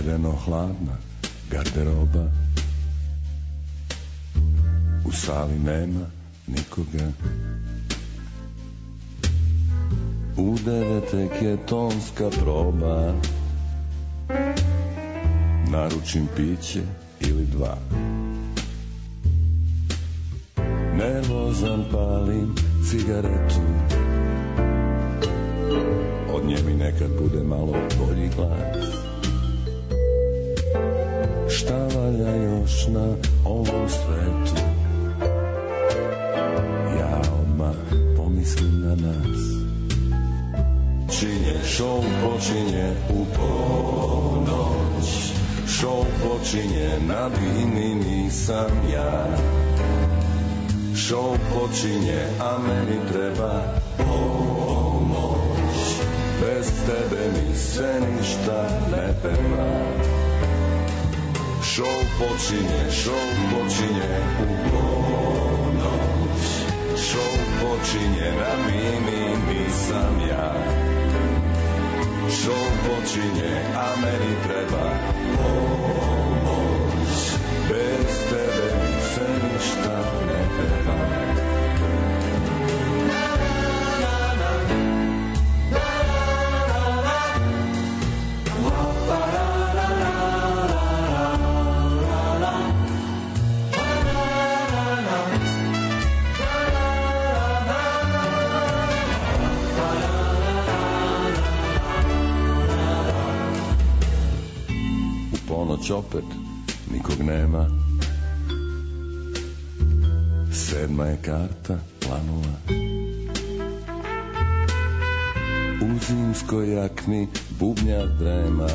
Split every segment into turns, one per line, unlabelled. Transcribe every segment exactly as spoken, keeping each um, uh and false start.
ledeno hladna garderoba. U sali nema nikoga. U devetek je tonska proba. Naručim piće ili dva. Nervozan palim cigaretu. Od nje mi nekad bude malo bolji glas. Šta valja još na ovom svetu? Ja odmah pomislim na nas. Činje, show počinje u ponoć. Show počinje na bini, nisam ja. Show počinje, a meni treba pomoć. Bez tebe mi se ništa ne peva. Show počinje, show počinje u ponoć. Show počinje na mini, nisam ja. Show počinje, a meni treba pomoć. Bez tebe mi se ništa ne peva. Ponoć opet nikog nema. Sedma je karta planova. U zimskoj jakni bubnjar drema.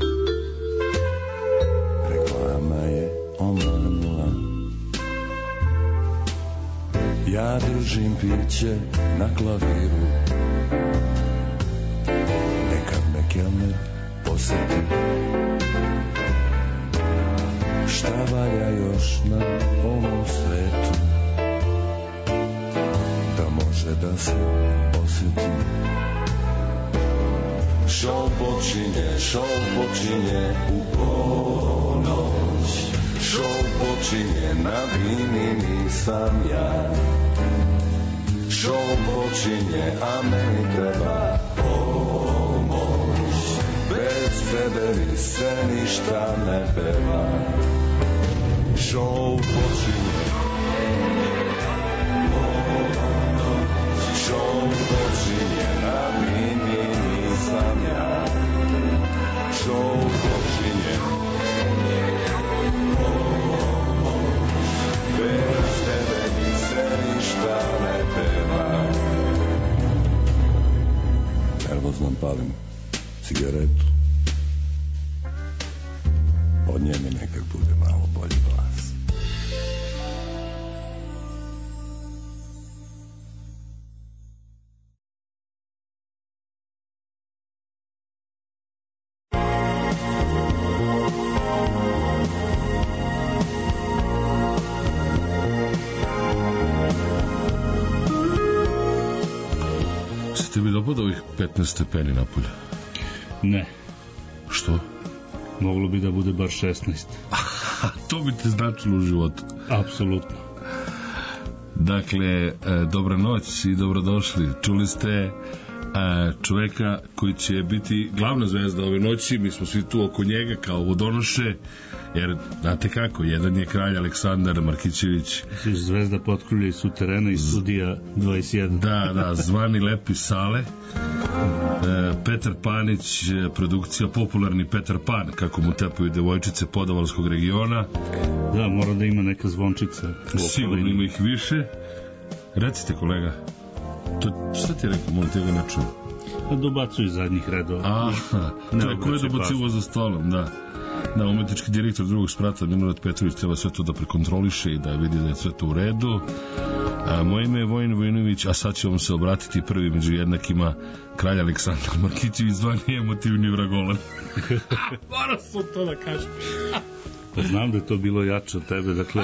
Reklama je omanula. Ja držim piće na klaviru. Nekad me kelner posjeti. Šta valja još na ovom svetu da može da se osjeti? Show počinje, show počinje u ponoć. Show počinje na bini, nisam ja. Show počinje, a meni treba pomoć. Bez tebe mi se ništa ne peva. Show počinje, show počinje na bini, nisam ja. Show počinje, bez tebe mi se ništa ne peva. Nervozno palim cigaretu. Od nje mi nekak bude malo bolji glas.
Ste mi dopada ovih petnaest stepeni napolja?
Ne.
Što?
Moglo bi da bude bar šesnaest.
To bi te značilo u životu.
Apsolutno.
Dakle, dobra noć i dobrodošli. Čuli ste čoveka koji će biti glavna zvezda ove noći. Mi smo svi tu oko njega kao vodonoše, jer znate kako, jedan je kralj Aleksandar Markićević,
zvezda potkrulja i suterena i studija dvadeset jedan.
Da, da, zvani Lepi Sale. Petar Panić, produkcija popularni Petar Pan, kako mu tepaju devojčice podavalskog regiona.
Da, mora da ima neka zvončica.
Sigurno ima ih više. Recite, kolega, to, šta ti je rekao, molim te ga ne čuo?
Dobacuju iz zadnjih redova.
Aha, to je ko je dobacivo za stolom, da. Da, umetnički direktor drugog sprata Milorad Petrović treba sve to da prekontroliše i da vidi da je sve to u redu. A, moje ime je Vojin Vojinović, a sad ću vam se obratiti prvi među jednakima, kralj Aleksandar Markićević, zvani emotivni vragolan. Morao sam to da kažem.
Znam da je to bilo jače od tebe, dakle,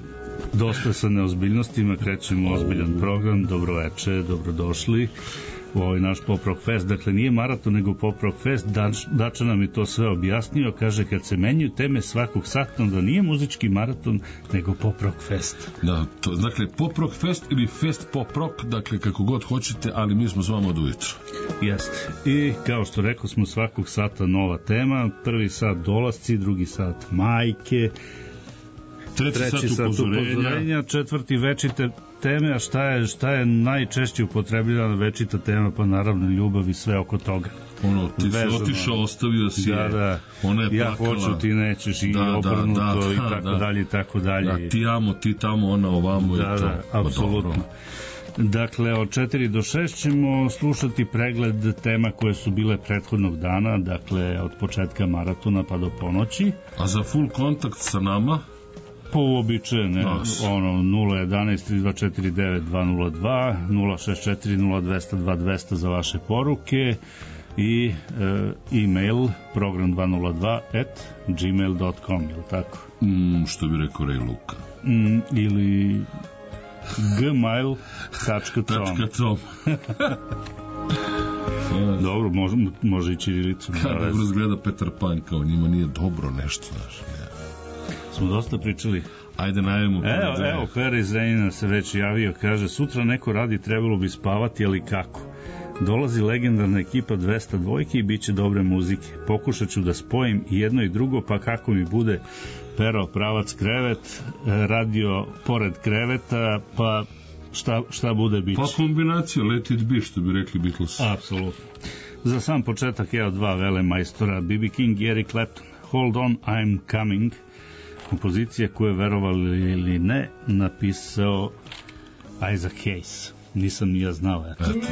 dosta sa neozbiljnostima, krećemo ozbiljan program, dobroveče, dobrodošli. u ovaj naš Pop Rock Fest. Dakle, nije maraton, nego Pop Rock Fest. Dač, Dača nam je to sve objasnio. Kaže, kad se menjaju teme svakog sata, onda nije muzički maraton, nego Pop Rock Fest.
Da, to, dakle, Pop Rock Fest ili Fest Pop Rock, dakle, kako god hoćete, ali mi smo s vama od ujutru.
Jeste. I kao što rekao smo, svakog sata nova tema. Prvi sat dolasci, drugi sat majke,
treći, treći sat upozorenja, upozorenja,
četvrti večite teme. A šta je, šta je najčešće upotrebljena večita tema? Pa naravno ljubav i sve oko toga.
Ono, ti si otišao, ostavio si
da, da.
Ona je
ja
plakala.
hoću, ti nećeš, i da, obrnuto, da, da, i tako da. dalje i tako dalje.
Da, ti amo, ti tamo, ona ovamo,
da,
i to.
Da, apsolutno. Dakle, od četiri do šest ćemo slušati pregled tema koje su bile prethodnog dana, dakle, od početka maratona pa do ponoći.
A za full kontakt sa nama?
Po uobičajene, ono, nula jedan tri dva četiri devet dva nula dva, nula šest četiri nula dva zero dva dva zero za vaše poruke i e, e-mail program dva nula dva at gmail dot com, je li tako?
Mm, što bi rekao Ray Luka.
Mm, ili gmail tačka com. Dobro, može, može i ćirilicom.
Kada razgleda Petar Pan, kao njima nije dobro nešto, znaš.
Smo dosta pričali.
Ajde najavimo.
Evo, evo, Pera iz Renjina se već javio, kaže, sutra neko radi, trebalo bi spavati, ali kako? Dolazi legendarna ekipa dvesta dvojke i bit će dobre muzike. Pokušat ću da spojim i jedno i drugo, pa kako mi bude. Pero, pravac, krevet, radio pored kreveta, pa šta, šta bude biće.
Pa kombinacija, let it be, što bi rekli Beatles.
Apsolutno. Za sam početak, evo dva vele majstora, B B King i Eric Clapton. Hold on, I'm coming. Kompozicija koju je, verovali ili ne, napisao Isaac Hayes. Nisam ni ja znao, eto. Eto.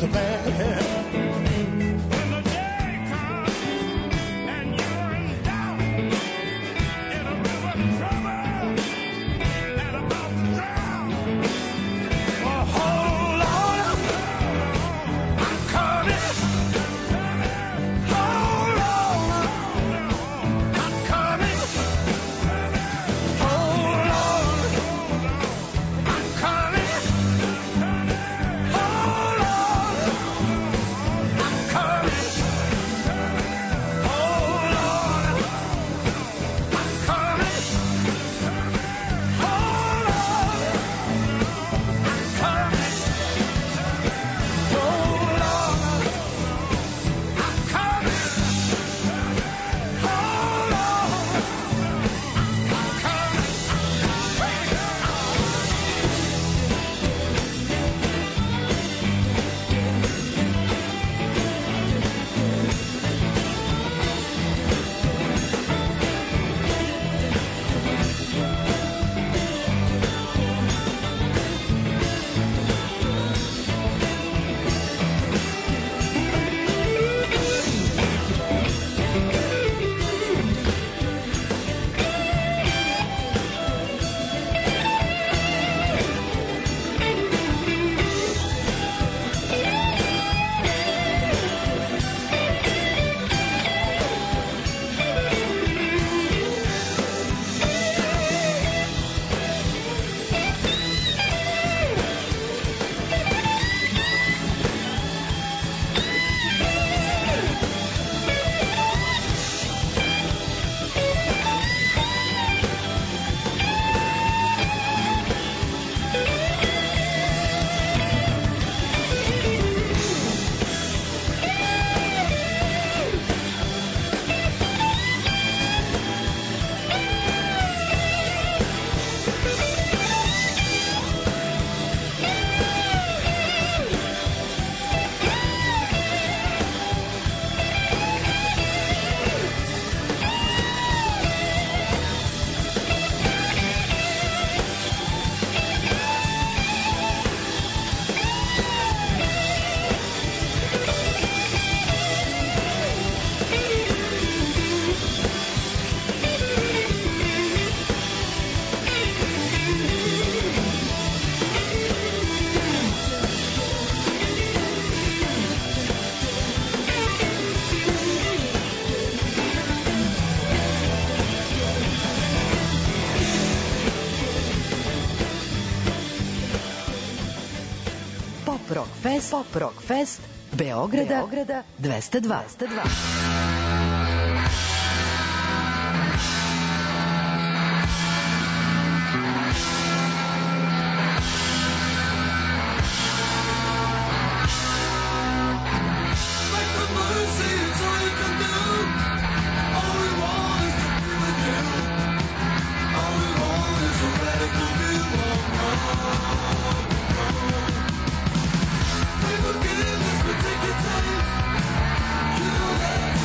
so bad.
Rock Fest, Pop Rock Fest, Beograda, Beograda dvesta dva.
Forgiveness will take your time. You let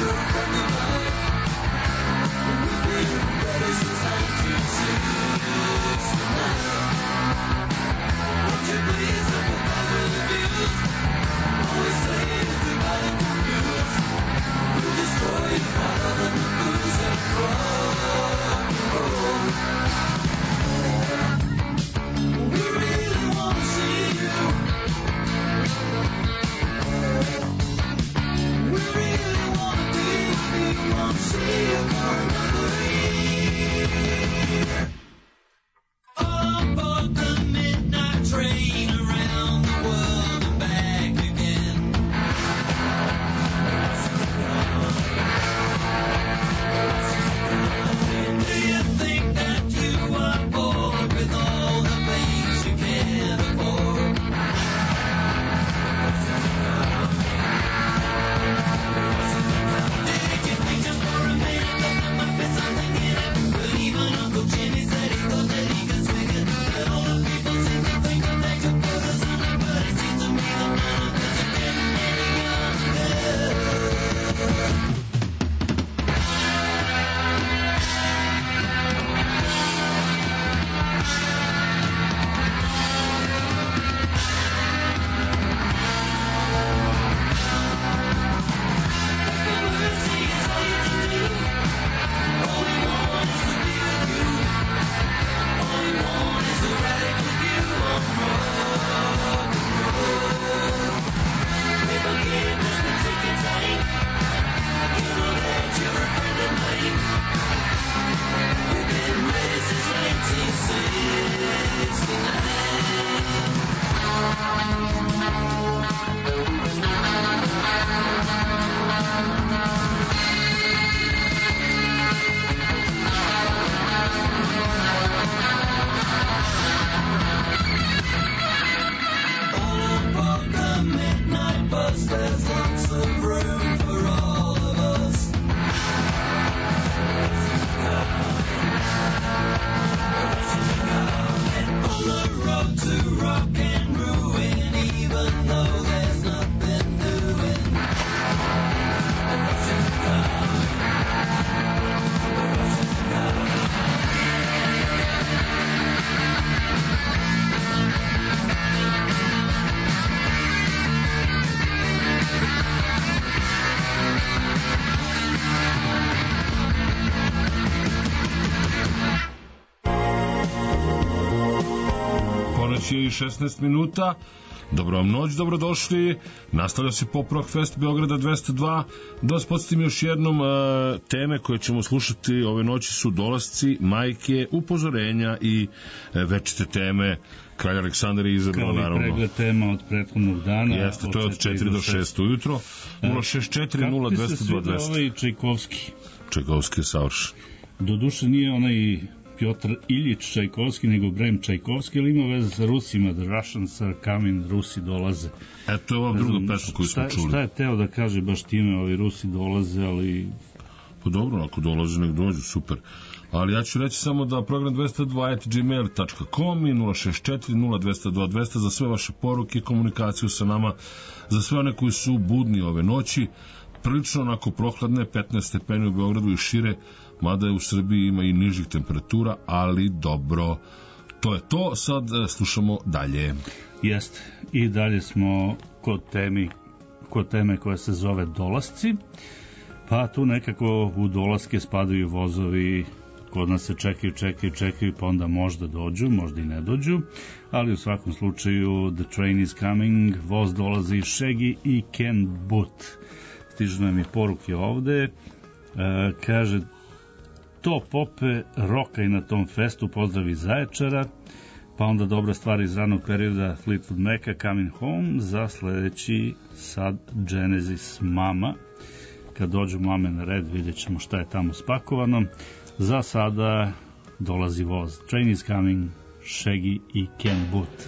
je i šesnaest minuta. Dobro vam noć, dobrodošli. Nastavlja se Pop Rock Fest Beograda dvesta dva. Da vas podsjetim još jednom, teme koje ćemo slušati ove noći su dolasci, majke, upozorenja i večite teme. Kralj Aleksandar je izabrao, naravno.
Kao i pregled tema od prethodnog dana.
Jeste, to je od četiri do šest ujutro. nula šest četiri nula dva zero dva dvesta.
Kako ti se sviđa ovaj Čajkovski?
Čajkovski je savršen.
Doduše nije onaj Piotr Iljić Čajkovski, nego Brem Čajkovski, ili ima veze sa Rusima, The Russians are coming, Rusi dolaze.
Eto je ova druga pesma koju smo čuli.
Šta je teo da kaže baš time, ovi Rusi dolaze, ali...
Pa dobro, ako dolaze, nek dođu, super. Ali ja ću reći samo da program dvesta dva at gmail dot com i nula šest četiri nula dva zero dva dvesta za sve vaše poruke, komunikaciju sa nama, za sve one koji su budni ove noći. Prilično onako prohladne, petnaest stepeni u Beogradu i šire, mada je u Srbiji ima i nižih temperatura, ali dobro. To je to, sad slušamo dalje.
Jeste, i dalje smo kod temi, kod teme koja se zove dolasci, pa tu nekako u dolaske spadaju vozovi, kod nas se čekaju, čekaju, čekaju, pa onda možda dođu, možda i ne dođu, ali u svakom slučaju The Train is Coming, voz dolazi, Shaggy i Ken Booth. Stižu nam i poruke ovde, e, kaže to pope roka i na tom festu, pozdravi Zaječara, pa onda dobra stvar iz ranog perioda Fleetwood Maca, Coming Home, za sledeći sad Genesis Mama. Kad dođu mame na red, vidjet ćemo šta je tamo spakovano. Za sada dolazi voz. Train is Coming, Shaggy i Ken Booth.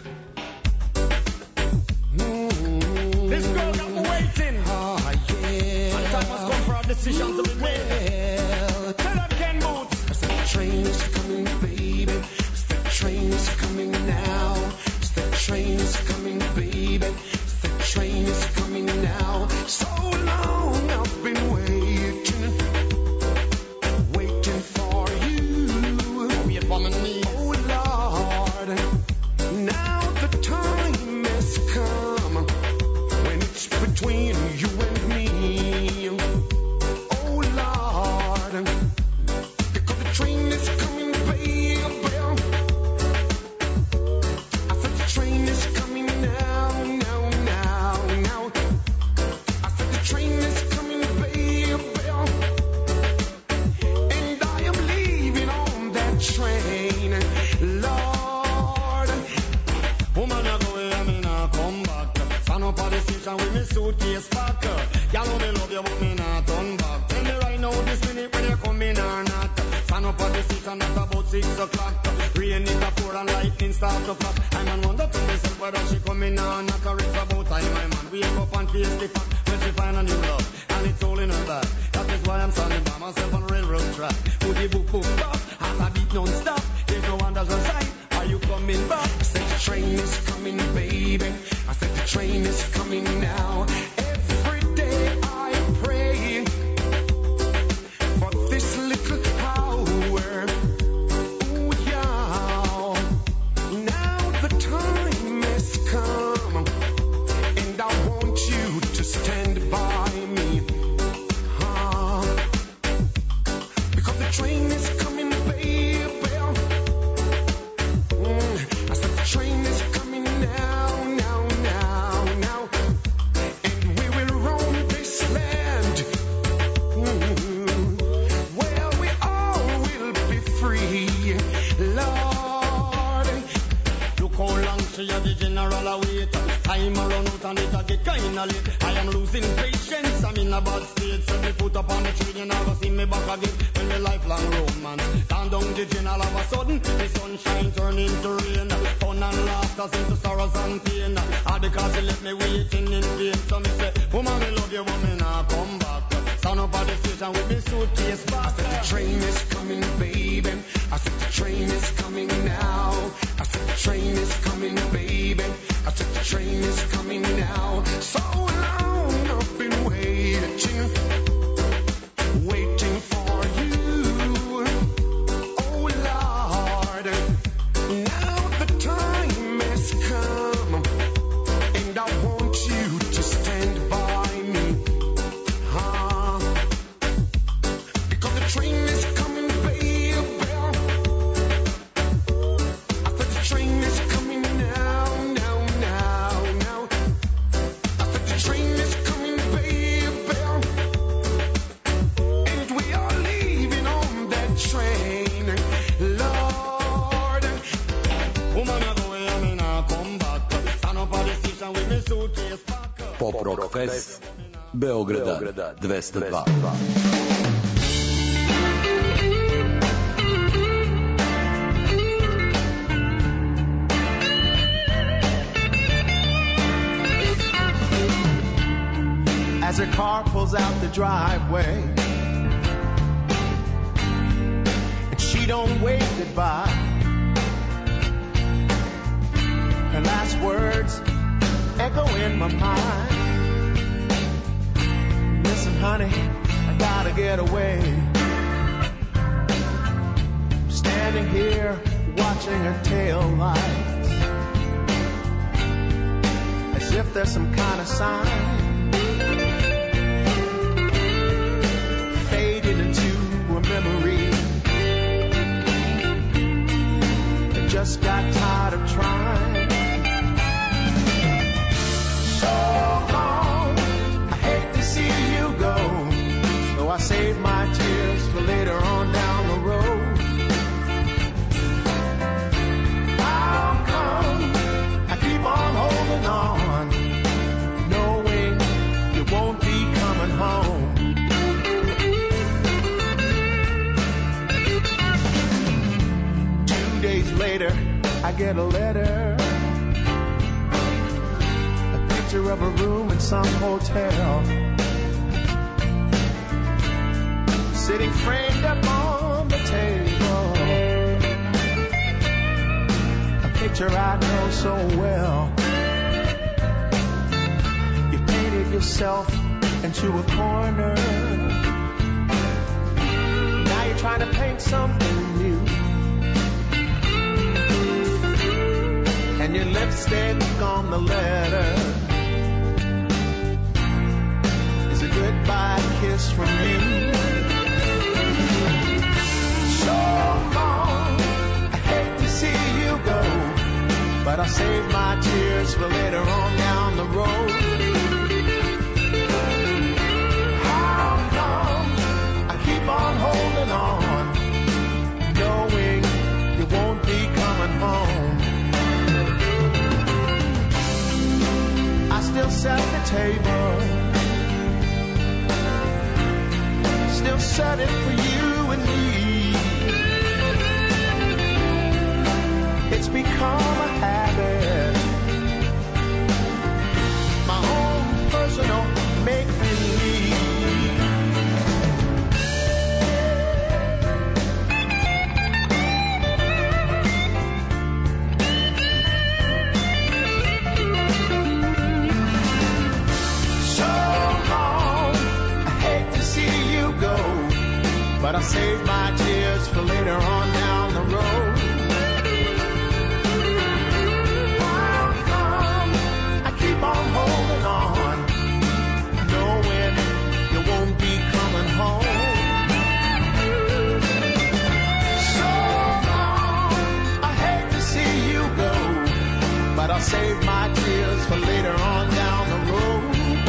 This girl got me waiting. Oh, yeah. And time has come for a decision to be made. Well, tell her Ken Booth. As the train is coming, baby. As the train is coming now. As the train is coming, baby. As the train is coming now. So long I've been waiting. Waiting for you. Wait for me. Oh, Lord. Now the time has come. Between you and me, oh Lord, because the train is coming, baby. I said the train is coming now, now, now, now. I said the train is coming, baby, and I am leaving on that train, Lord. Woman, I go and me not come back. Stand up at the station with me suitcase pack. Y'all know me love you, but me not turn back. Tell me right now this minute when you come in or not. Stand up at the station at about six o'clock. Rain it a pour and lightning start to clap. I'm on wonder to myself whether she come in or not. Or it's about time my man wake up and face the fact when she find a new love and it's all in her bag. That is why I'm standing by myself on railroad track. Boogie book book bop, and I beat non-stop. There's no one that's on side. Are you coming back? I said the train is coming, baby. I said the train is coming now. Every day I pray for this little hour. Ooh, yeah. Now the time has come, and I want you to stand by me. Huh? Because the train is coming, baby. Mm. I said the train is coming now, now, now, now. And we will roam this land. Mm. Well, we all will be free, Lord. Look how long she had the general await. Time a run out and it a get kinda late. I am losing patience, I'm in a bad state. So me put up on the train, you never see me back again. When me lifelong romance down down the chain, all of a sudden the sunshine turn into rain. Fun and laughter into sorrows and pain. All because you left me waiting in vain. So me say, woman, me love you, but me nah come back. Stand up at the station with me suitcase back. I said the train is coming, baby. I said the train is coming now. I said the train is coming, baby. I said the train is coming now. So long I've been waiting, waiting for you. Oh Lord, now the time has come, and I want you to stand by me. Huh? Because the train is coming, baby. I said the train is coming now.
Pop Rock Fest Beograda dvesta dva.
As her car pulls out the driveway and she don't wave goodbye, her last words echo in my mind. Listen, honey, I gotta get away. Standing here watching her tail lights, as if there's some kind of sign. Faded into a memory. I just got tired of trying. So long, I hate to see you go, though I save my tears for later on down the road. How come I keep on holding on, knowing you won't be coming home? Two days later, I get a letter, of a room in some hotel, sitting framed up on the table, a picture I know so well. You painted yourself into a corner, now you're trying to paint something new, and your lipstick on the letter, goodbye kiss from you. So long, I hate to see you go, but I'll save my tears for later on down the road. How come I keep on holding on, knowing you won't be coming home? I still set the table, still set it for you and me. It's become a habit, my own personal make-believe. But I'll save my tears for later on down the road. How come I keep on holding on, knowing you won't be coming home? So long, I hate to see you go, but I'll save my tears for later on down the road.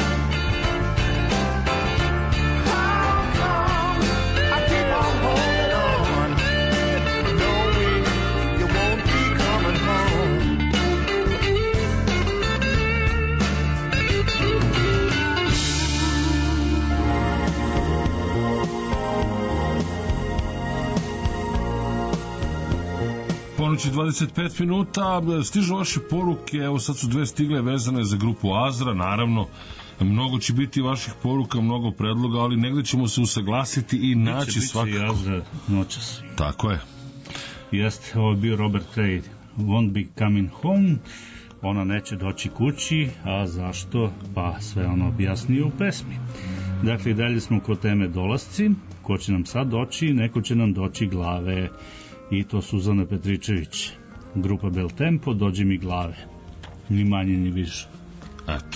Ponoći dvadeset pet minuta, stižu vaše poruke, evo sad su dve stigle vezane za grupu Azra, naravno, mnogo će biti vaših poruka, mnogo predloga, ali negde ćemo se usaglasiti i naći biće, svakako. Biće i
Azra noćas.
Tako je.
Jeste, ovo je bio Robert Cray, Won't Be Coming Home, ona neće doći kući, a zašto? Pa sve ono objasnije u pesmi. Dakle, i dalje smo kod teme dolasci, ko će nam sad doći, neko će nam doći glave, i to Suzana Petričević, grupa Bel Tempo, dođe mi glave, ni manje ni više.
Eto.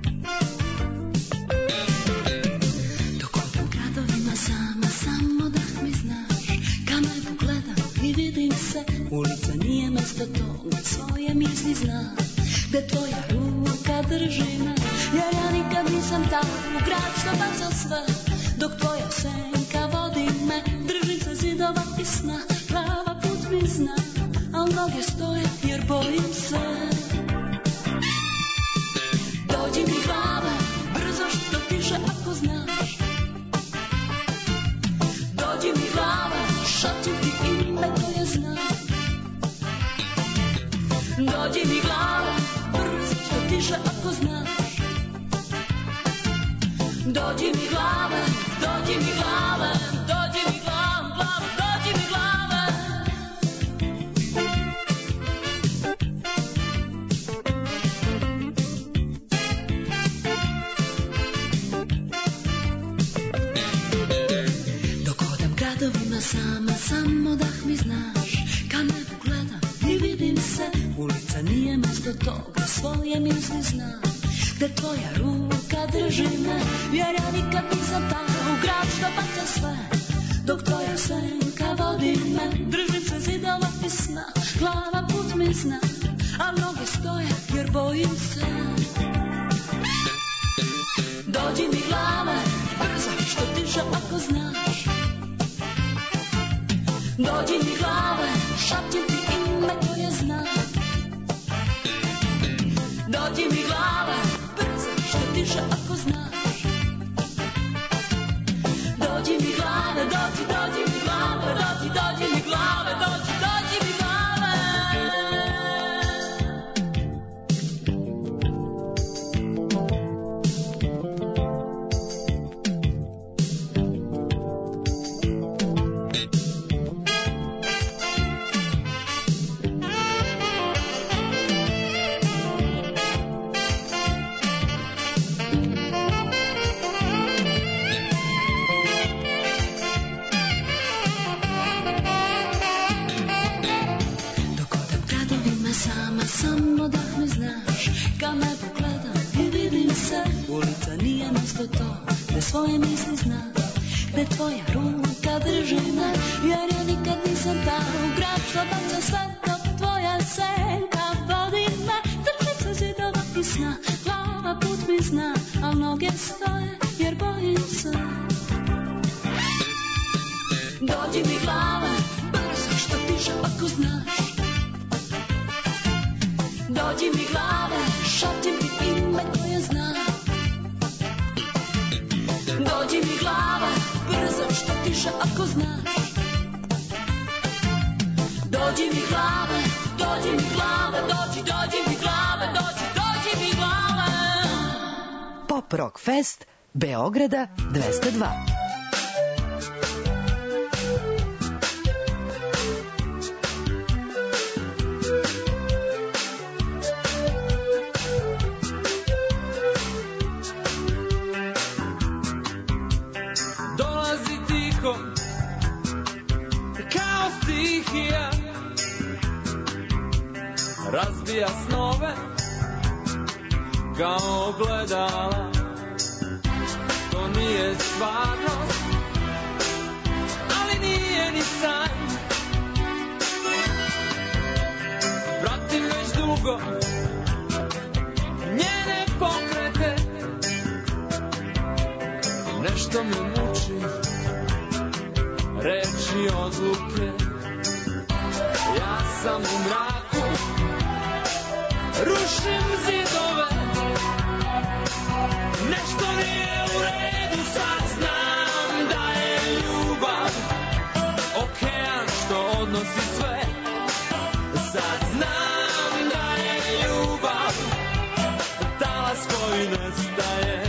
Sama, samo da zna, gde tvoja ruka drži me, jer ja nikad nisam ta u grad što baca sve, dok tvoja senka vodi me, držim se zidova i sna, glava put mi zna, al noge stoje jer bojim se. Dođi mi glava, brzo što tiše ako znaš, dođi mi glava, šapćem ti ime koje znam. Dođi mi glava, brzo što tiše ako znaš, dođi mi glava, dođi mi glava, dođi mi glava, glava, dođi mi glava. Dok hodam gradovima sama, samo dah mi znaš, kad me pogledam i vidim se, ulica nije mesto toga, svoje misli znam, gde tvoja ruka drži me, jer ja nikad nisam ta u grad što baca sve, dok tvoja senka vodi me, držim se zidova i sna, glava put mi zna, a noge stoje jer bojim se. Dođi mi glava, brzo što tiše ako znaš, dođi mi glava, šapćem ti ime koje znam. Dođi mi glava, brzo što tiše ako znaš, dođi mi glava, dođi, dođi mi glava, dođi, dođi mi glava, dođi, dođi mi glava. Samo dah me znaš, kad me pogledam i vidim se, ulica nije mesto to, gde svoje misli znam, gde tvoja ruka drži me, jer ja nikad nisam ta u grad što baca sve, dok tvoja senka vodi me, držim se zidova i sna, glava put mi zna, a noge stoje jer bojim se. Dođi mi glava, brzo što tiše ako znaš, dođi mi glava, šapćem ti ime koje znam. Dođi mi glava, brzo što tiše ako znaš, dođi mi glava, dođi mi glava, dođi, dođi mi glava, dođi, dođi mi glava.
Pop Rock Fest Beograda dvesta dva.
Razbija snove kao ogledala, to nije stvarnost, ali nije ni san. Pratim već dugo njene pokrete, nešto me muči, reči odluke. Ja sam u mraku, rušim zidove, nešto nije u redu, sad znam da je ljubav okean što odnosi sve. Sad znam da je ljubav talas koji nestaje.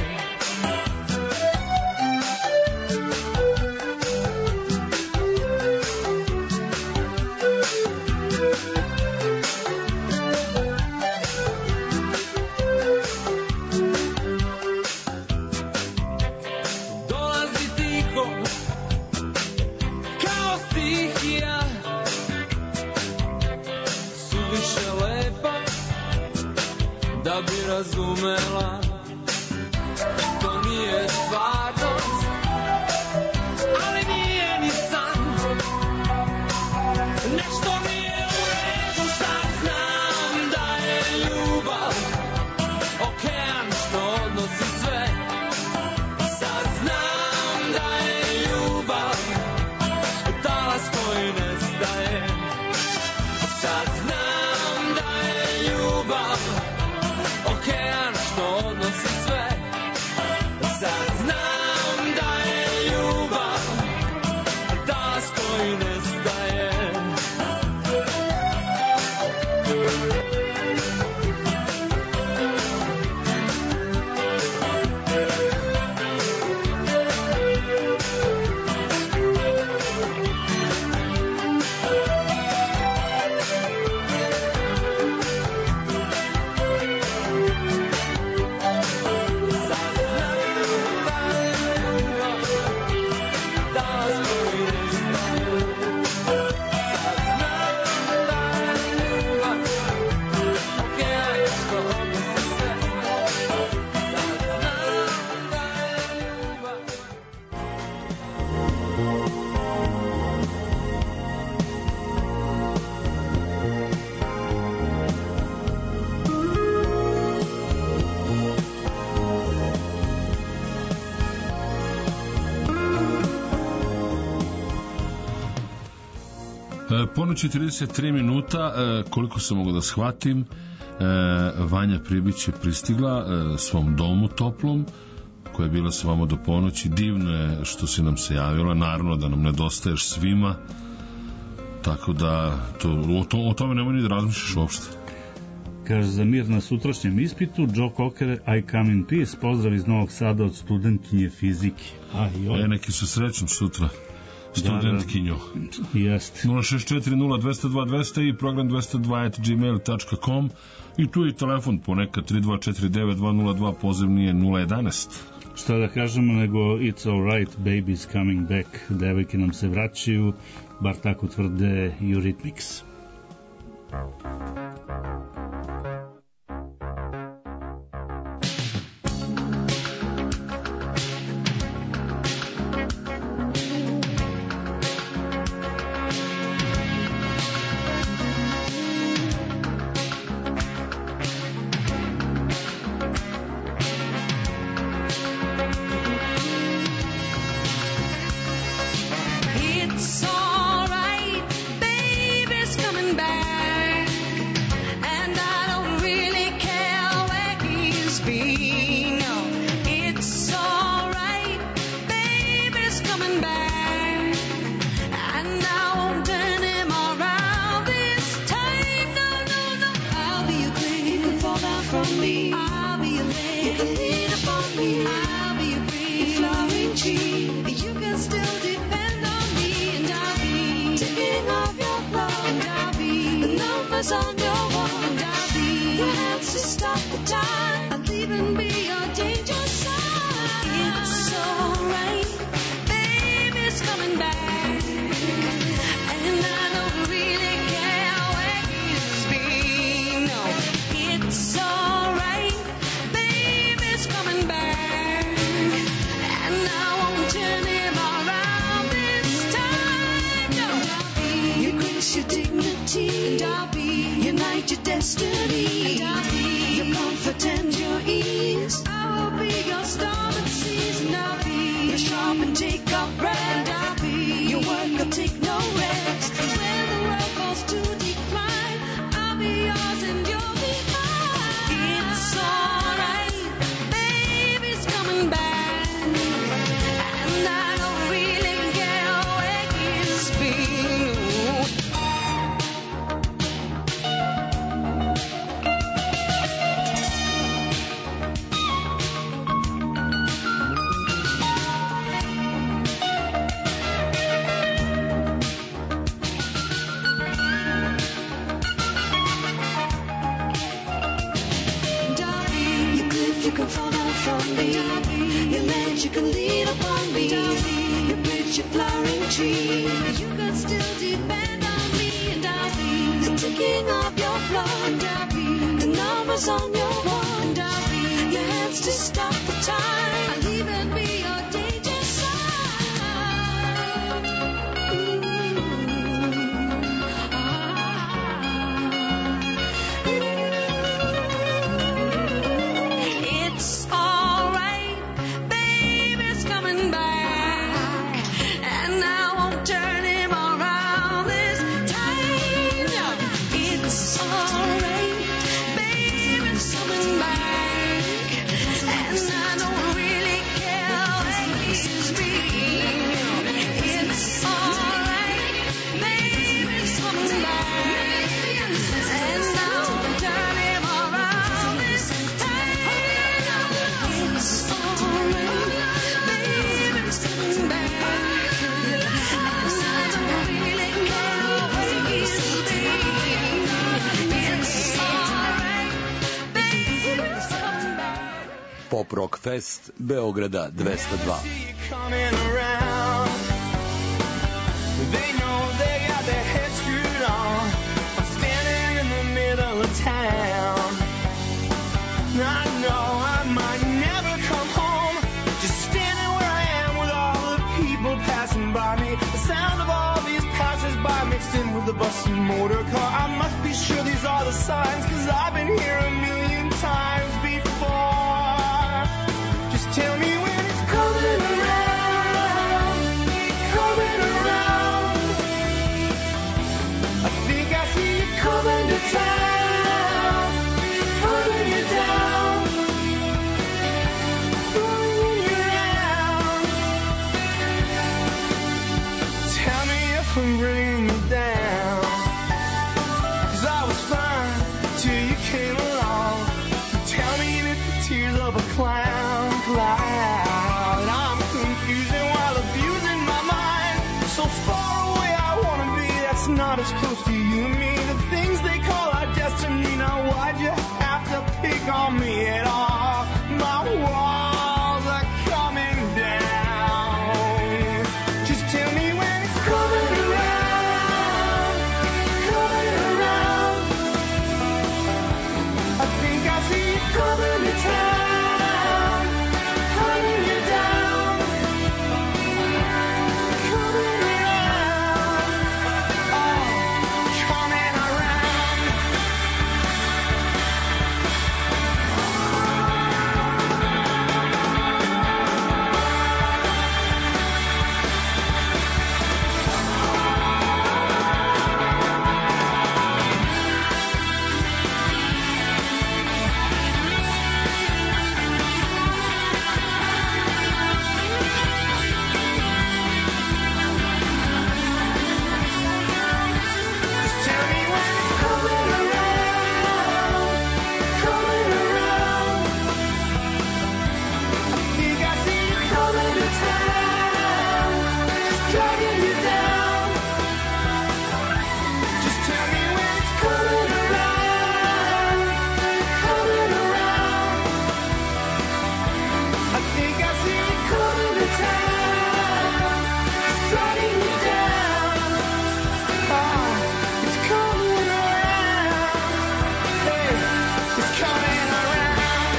Razumela, to nije stvarnost, ali nije ni san. Nešto nije u redu, sad znam da je
Ponoć je trideset tri minuta, koliko sam mogu da shvatim, Vanja Pribić je pristigla svom domu toplom, koja je bila s vama do ponoći. Divno je što si nam se javila, naravno da nam nedostaješ svima, tako da to, o, to, o tome nemoj ni da razmišljaš uopšte.
Kaže, za mir na sutrašnjem ispitu, Joe Cocker, I come in peace, pozdrav iz Novog Sada od studentkinje fizike.
E, neki su srećom sutra. Studentkinjo.
Da, jeste.
nula šest četiri nula dva nula dva dva nula i program dvesta dva at gmail dot com i tu je telefon ponekad tri dva četiri devet dva nula dva, pozivni je nula jedanaest.
Šta da kažemo nego It's alright, baby's coming back, devojke nam se vraćaju, bar tako tvrde Eurythmics.
It's alright, baby's coming back, and I don't really care where he's been. No, it's alright, baby's coming back, and I won't turn him around this time. No, no, no. I'll be your queen, you can fall down from me. I'll be your man, you can lean upon me. I'll be your green flowering tree, you can still depend on me. And I'll be taking off your clothes, and I'll be the numbers on your wall, and I'll be your hands to stop the time. I'll even be your danger sign. It's alright, baby's coming back, and I don't really care where he's been. No, it's alright, baby's coming back, and I won't turn him around this time. No, I'll be your grace, your dignity, and I'll be your night, your destiny, and I'll be your comfort and your ease. I will be your storm and seas, and I'll be your sharp and take up breath, and I'll be your work, I'll take no rest. When the world goes to decline, I'll be yours and you'll be mine. It's alright, baby's coming back, and I don't really care where he's been. And I'll be your cliff, you can fall down from me. Your ledge, you can lean upon me. Your bridge, your flowering tree, you can still depend on me. And I'll be the ticking of your clock, and I'll be the numbers on your wall, and I'll be your hands to stop the time. I'll even be your danger sign. It's alright, baby's coming back, and I won't turn him around this time. No, it's alright, baby's coming back, and I don't really care where he's been. It's alright, baby's coming back, and I won't turn him around this time. It's alright, baby's coming back, and I don't really care where he's been. It's alright, baby's coming back.
Pop Rock Fest Beograda dvesta dva.
Coming around. They know they got their heads screwed on. I'm standing in the middle of town. I know I might never come home. Just standing where I am with all the people passing by me. The sound of all these passers-by mixed in with the bus and motor car. I must be sure these are the signs, 'cause I've been here a million times before. Just tell me when it's coming around, coming around. and bringing me down. 'Cause I was fine till you came along. You tell me that the tears of a clown cloud. I'm confusing while abusing my mind. So far away I wanna be, that's not as close to you and me. The things they call our destiny. Now why'd you have to pick on me at all? My walls are coming down. Just tell me when it's coming around, coming around. I think I see you coming to town, hunting you down, coming around, oh, coming around. Just tell me when it's coming around, coming around. I think I see you coming to town, just dragging you down. Just tell me when it's coming around, coming around. I think I see you coming to town, just dragging you down. Ah, it's coming around. Hey, it's coming around.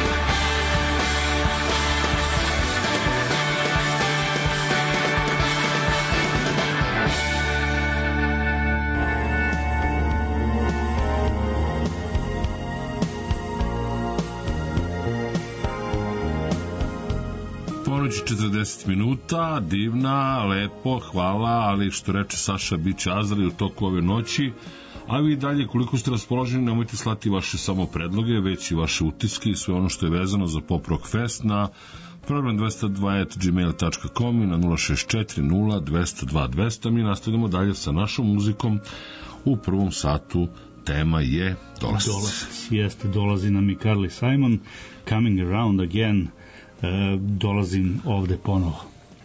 Ponoć i četrdeset minuta, divna, lepo, hvala, ali što reče Saša, bit će Azrael u toku ove noći, a vi dalje koliko ste raspoloženi, nemojte slati vaše samo predloge, već i vaše utiske i sve ono što je vezano za Pop Rock Fest na program dvesta dva at gmail dot com i na nula šest četiri nula dvesta dva dvesta. Mi nastavljamo dalje sa našom muzikom. U prvom satu tema je Dolac.
Dolac, jeste, dolazi nam i Carly Simon, Coming Around Again, e, dolazim ovde ponovo.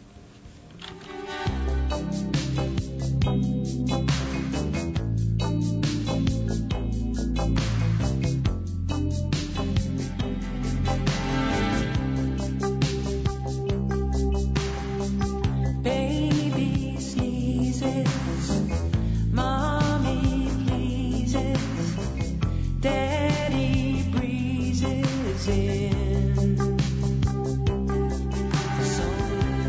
Baby sneezes, mommy pleases, daddy breezes in. So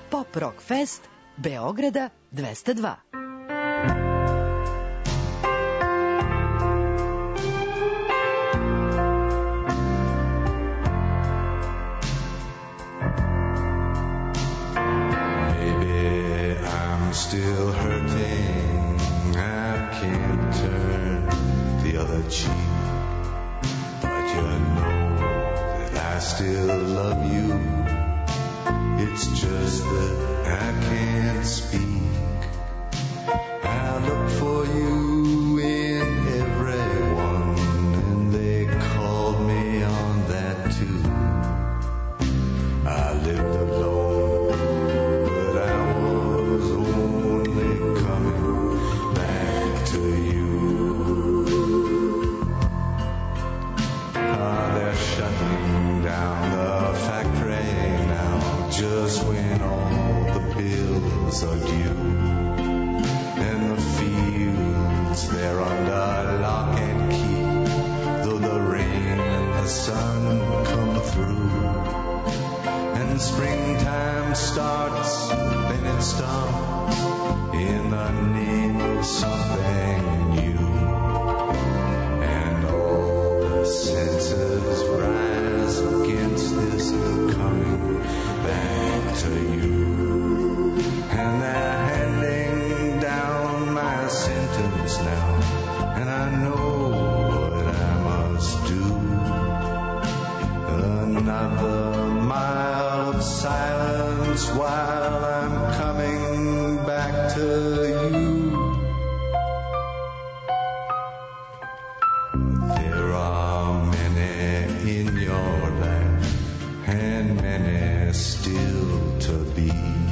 Pop Rock Fest Beograda dvesta dva.
Still hurting, I can't turn the other cheek, but you know that I still love you. It's just that I can't speak. I look for you in everyone, and they called me on that too. I lived alone, but I was only coming back to you. Ah, they're shutting down the factory now, just when all the bills are due. And the fields, they're under lock and key, though the rain and the sun come through. And springtime starts, then it stops, in the name of something new. And all the senses rise against this coming back to you. And they're handing down my sentence now, and I know what I must do. Another mile of silence while I'm coming back to you. There are many in your life, and many still to be.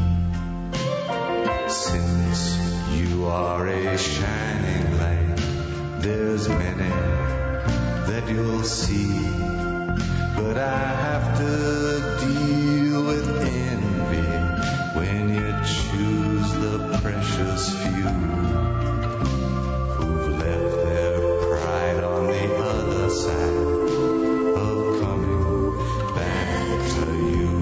Since you are a shining light, there's many that you'll see. But I have to deal with envy when you choose the precious few who've left their pride on the other side of coming back to you.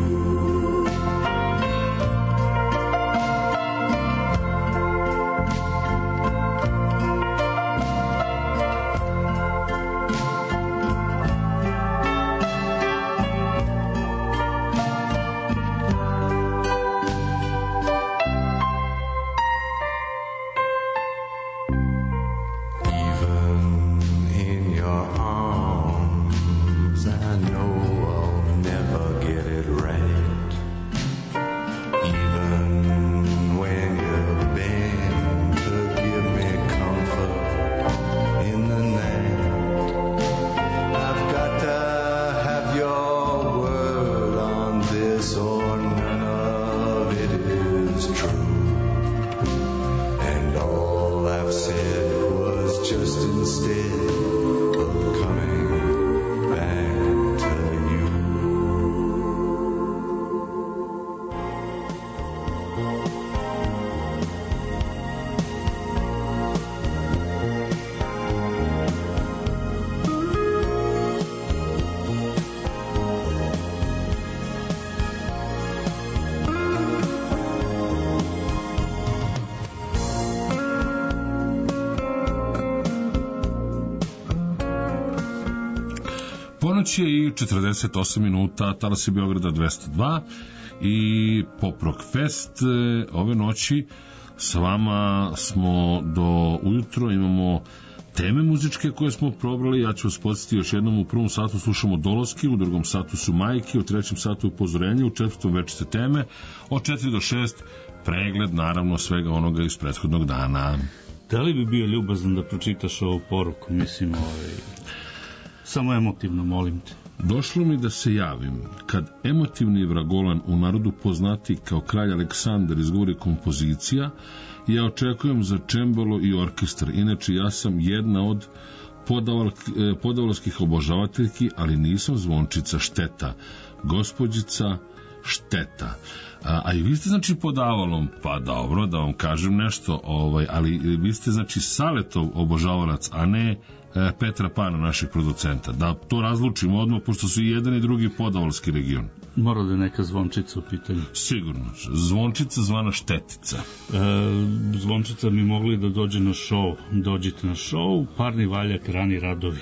Ponoć je i četrdeset osam minuta, talas je Beograda dvesta dva i Pop Rock Fest ove noći s vama smo do ujutro, imamo teme muzičke koje smo probrali. Ja ću vas podsjetiti još jednom, u prvom satu slušamo Doloski, u drugom satu su Majke, u trećem satu upozorenje, u četvrtom večite teme, od četiri do šest pregled naravno svega onoga iz prethodnog dana.
Da li bi bio ljubazan da pročitaš ovu poruku? Mislim, ovaj... samo emotivno, molim te.
Došlo mi da se javim kad emotivni vragolan, u narodu poznati kao kralj Aleksandar, izgovori kompozicija, ja očekujem za čembalo i orkestar. Inače, ja sam jedna od podavalskih obožavateljki, ali nisam zvončica, šteta. Gospođica šteta. A, a i vi ste znači pod Avalom, pa dobro, da vam kažem nešto, ovaj, ali vi ste znači Saletov obožavalac, a ne e, Petra Pana, našeg producenta. Da to razlučimo odmah, pošto su i jedan i drugi podavalski region.
Mora da je neka zvončica u pitanju.
Sigurno. Zvončica zvana Štetica.
E, zvončica bi mogli da dođe na šou. Dođite na šou, Parni valjak, rani radovi.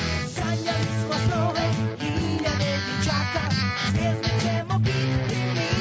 Sanjali smo snove, hiljade dječaka, zvijezde ćemo biti mi.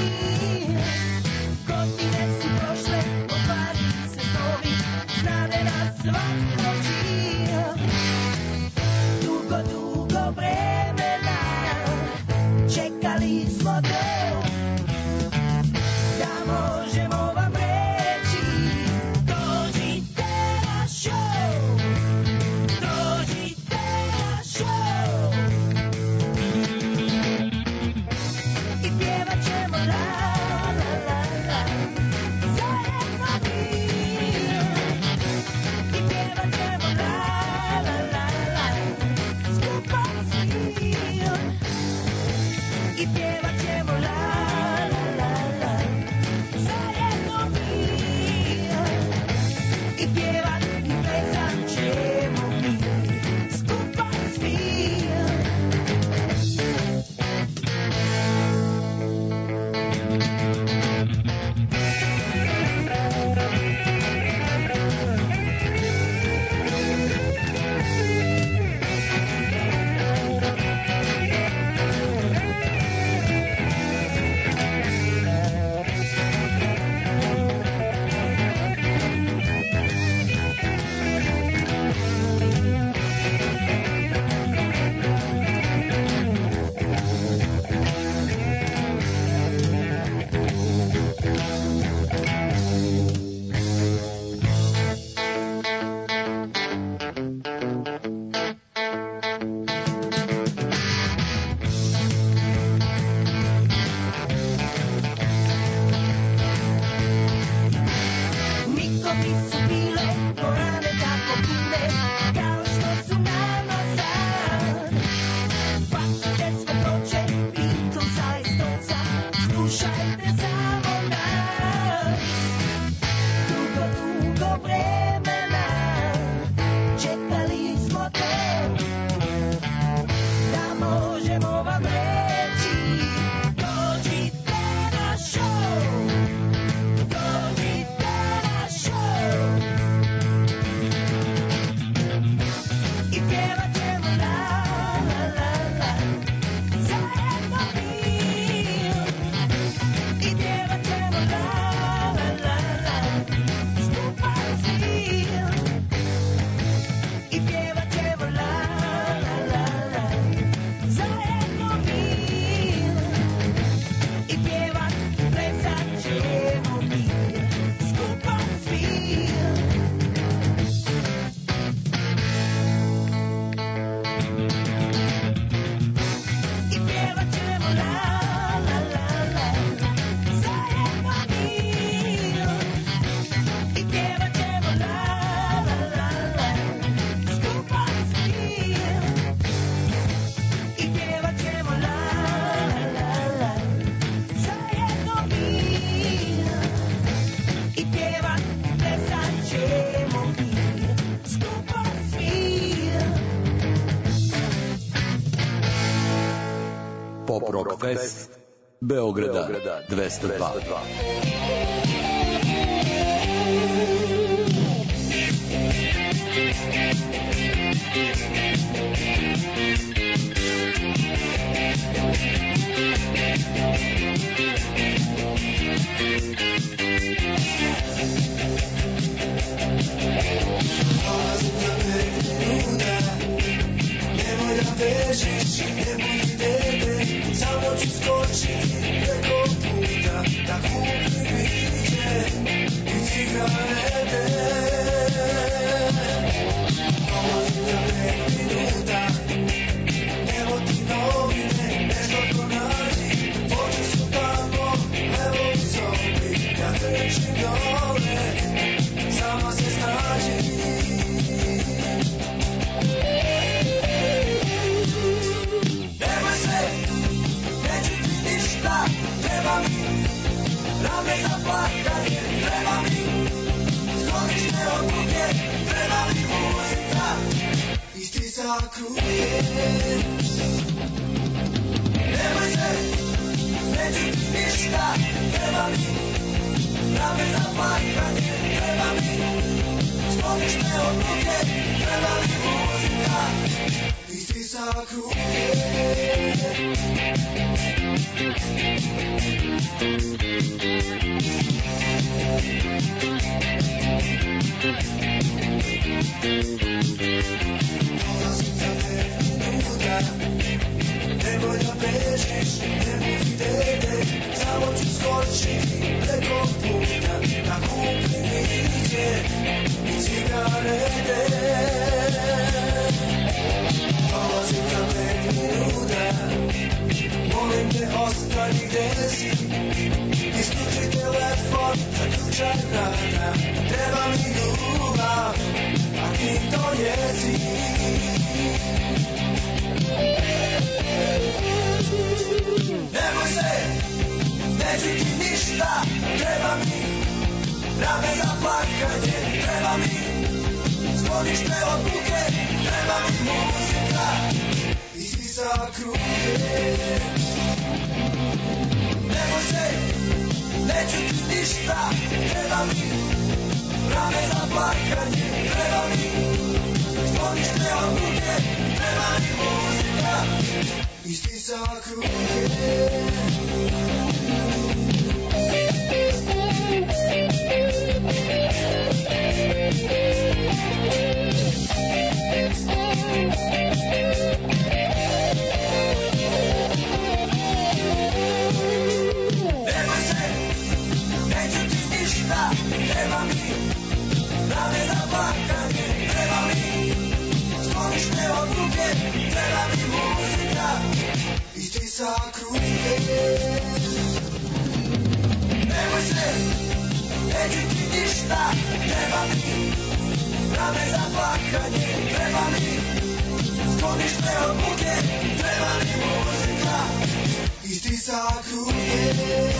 Pop Rock Fest Beograda dvesta dva.
Nemoj da bežiš, ne budi dete, samo ću skočiti preko puta, da kupim piće i cigarete. Dolazim za pet minuta, evo ti novine, nešto pronađi, oči su tamo, evo u sobi, ja trčim dole, sama se snađi. Treba mi rame za plakanje, treba mi sklonište od buke, treba mi muzika i stisak ruke. Nemoj se, neću ti ništa, treba mi rame za plakanje, treba mi sklonište od buke, treba mi muzika i stisak ruke. Dolazim za pet minuta, nemoj da bežiš, ne budi dete, samo ću skočiti preko puta, da kupim piće i cigarete. Dolazim za pet minuta, molim te ostani gde si, isključi telefon, zaključaj vrata, treba mi ljubav, a ti to jesi. Nemoj se, neću ti ništa, treba mi rame za plakanje, treba mi sklonište od buke, treba mi muzika i stisak ruke. Nemoj se, neću ti ništa, treba mi rame za plakanje, treba mi sklonište od buke, treba mi muzika i stisak ruke. Nemoj se, neću ti ništa, treba mi rame za plakanje, treba mi sklonište od buke, treba mi muzika i stisak ruke. Nemoj se, neću ti ništa, treba mi rame za plakanje, treba mi sklonište od buke, treba mi muzika i stisak ruke.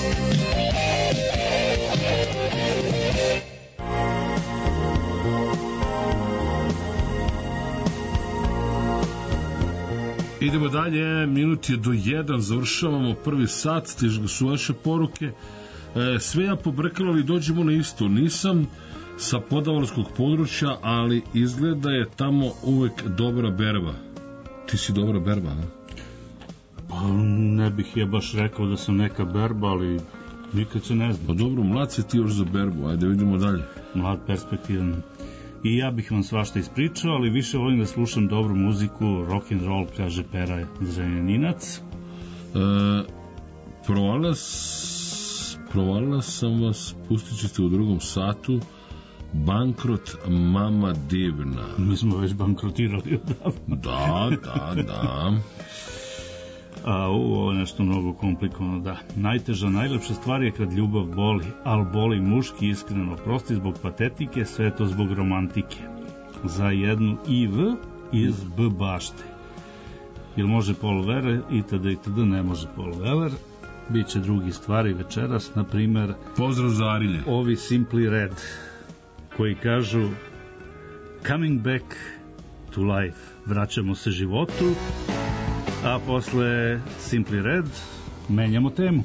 Idemo dalje, minut je do jedan, završavamo prvi sat, stižu su vaše poruke. E, sve ja pobrkalo, ali dođemo na isto. Nisam sa podavarskog područja, ali izgleda je tamo uvek dobra berba. Ti si dobra berba, ne?
Pa ne bih je baš rekao da sam neka berba, ali nikad se ne zna.
Pa dobro, mlad si ti još za berbu, ajde vidimo dalje.
Mlad, perspektivan. I ja bih vam svašta ispričao, ali više volim da slušam dobru muziku, rock and roll, kaže Pera Zrenjaninac.
E, provala, provala sam vas, pustit ćete u drugom satu, Bankrot Mama Divna.
Mi smo već bankrotirali odavno.
Da, da, da.
A ovo je nešto mnogo komplikovano, da. Najteža, najlepša stvar je kad ljubav boli, al boli muški, iskreno, prosti zbog patetike, sve to zbog romantike. Za jednu I V iz B bašte. Jel može Paul Weller, itd. itd. Ne može Paul Weller. Biće drugi stvari večeras, na primer
pozdrav za Arilje.
Ovi Simply Red koji kažu Coming back to life, vraćamo se životu. A posle Simply Red menjamo temu.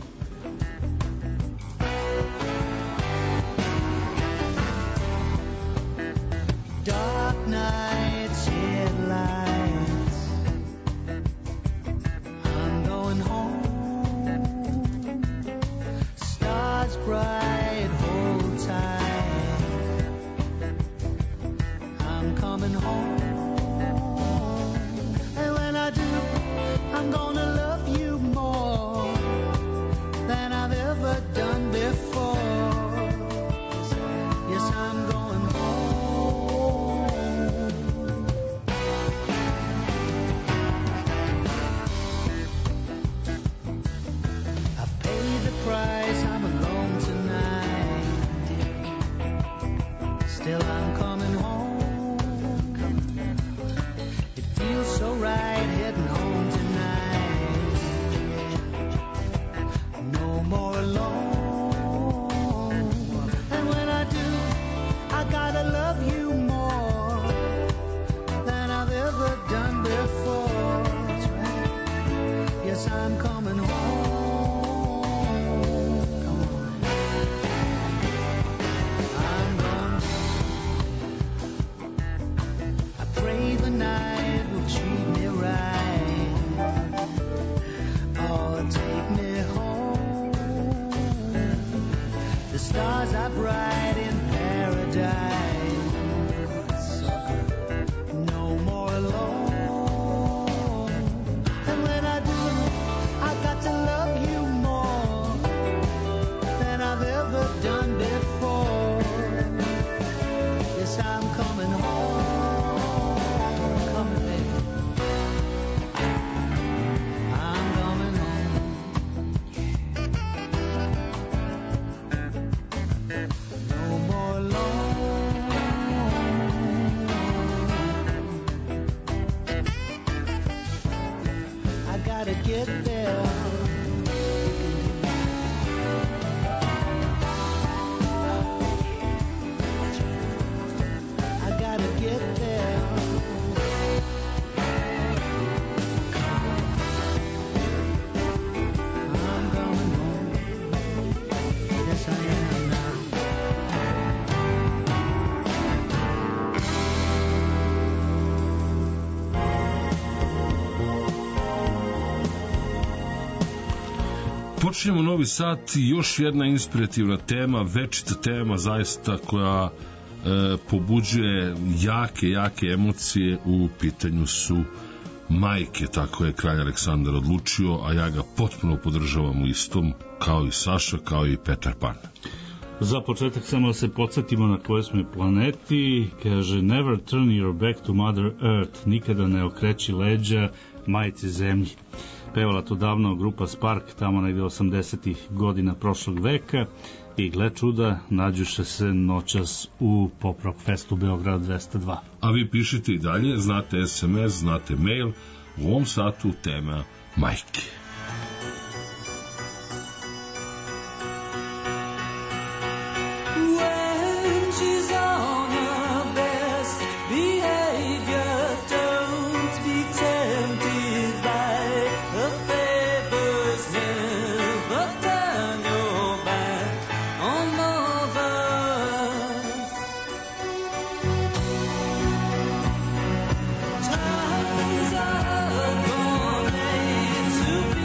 Dark nights, headlights. I'm going home. Stars bright, hold tight. I'm coming home. And when I do, I'm gonna love you more than I've ever done before. Yes, I'm going home. I paid the price, I'm alone tonight. Still, I'm coming home. It feels so right heading home tonight. No more alone. And when I do, I gotta love you more than I've ever done before. That's right. Yes, I'm coming home. Come on. I'm gone. I pray the night will treat me right. Oh, take me home. The stars are bright in paradise. No more alone. And when I do, I got to love you more than I've ever done before. Yes, I'm coming home. Come, baby. I'm coming home. No more alone. I gotta get there. I gotta get there. I'm coming home. Yes, I am now.
Počinjemo novi sat i još jedna inspirativna tema, večita tema zaista koja e, pobuđuje jake, jake emocije. U pitanju su majke, tako je kralj Aleksandar odlučio, a ja ga potpuno podržavam u istom, kao i Saša, kao i Petar Pan.
Za početak samo da se podsjetimo na kojoj smo planeti. Kaže, never turn your back to Mother Earth, nikada ne okreći leđa majci zemlji. Pevala to davno grupa Spark, tamo negde osamdesetih godina prošlog veka, i gle čuda, nađuše se noćas u Pop Rock Festu Beograd dvesta dva.
A vi pišite i dalje, znate es em es, znate mail, u ovom satu tema majke.
When she's on her best behavior, don't be tempted by the favors. Never turn your back on mothers. Times are gone to be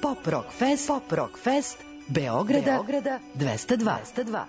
Pop Rock Fest, Pop Rock Fest Beograda, Beograda dvesta dva.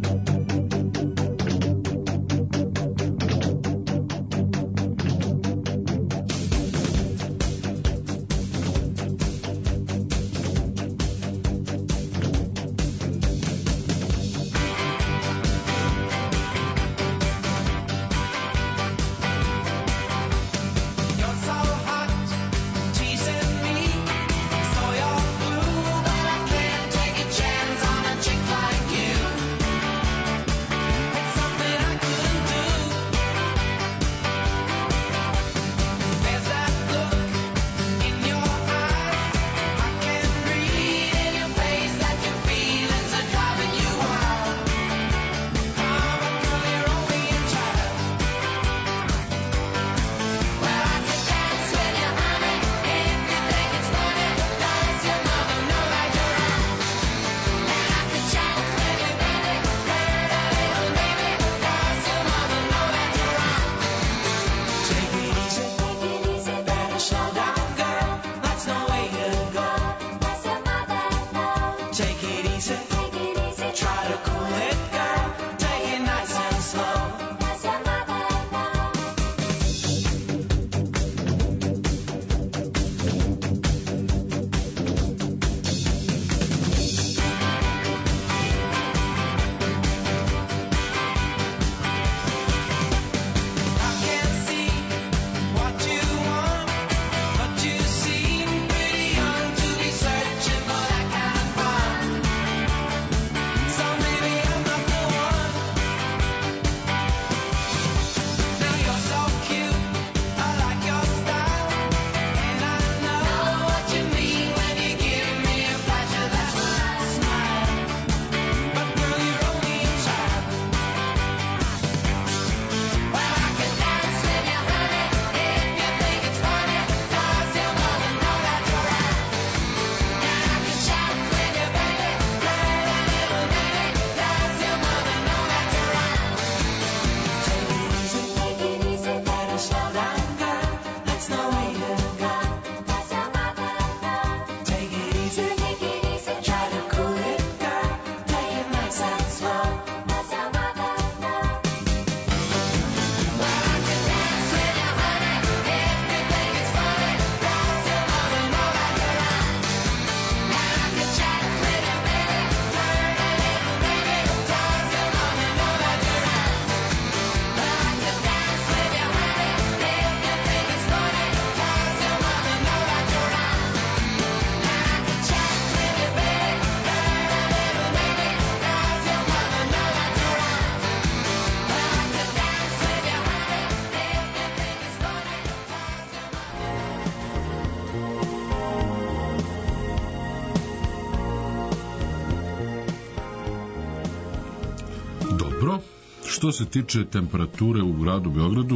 Što se tiče temperature u gradu Beogradu,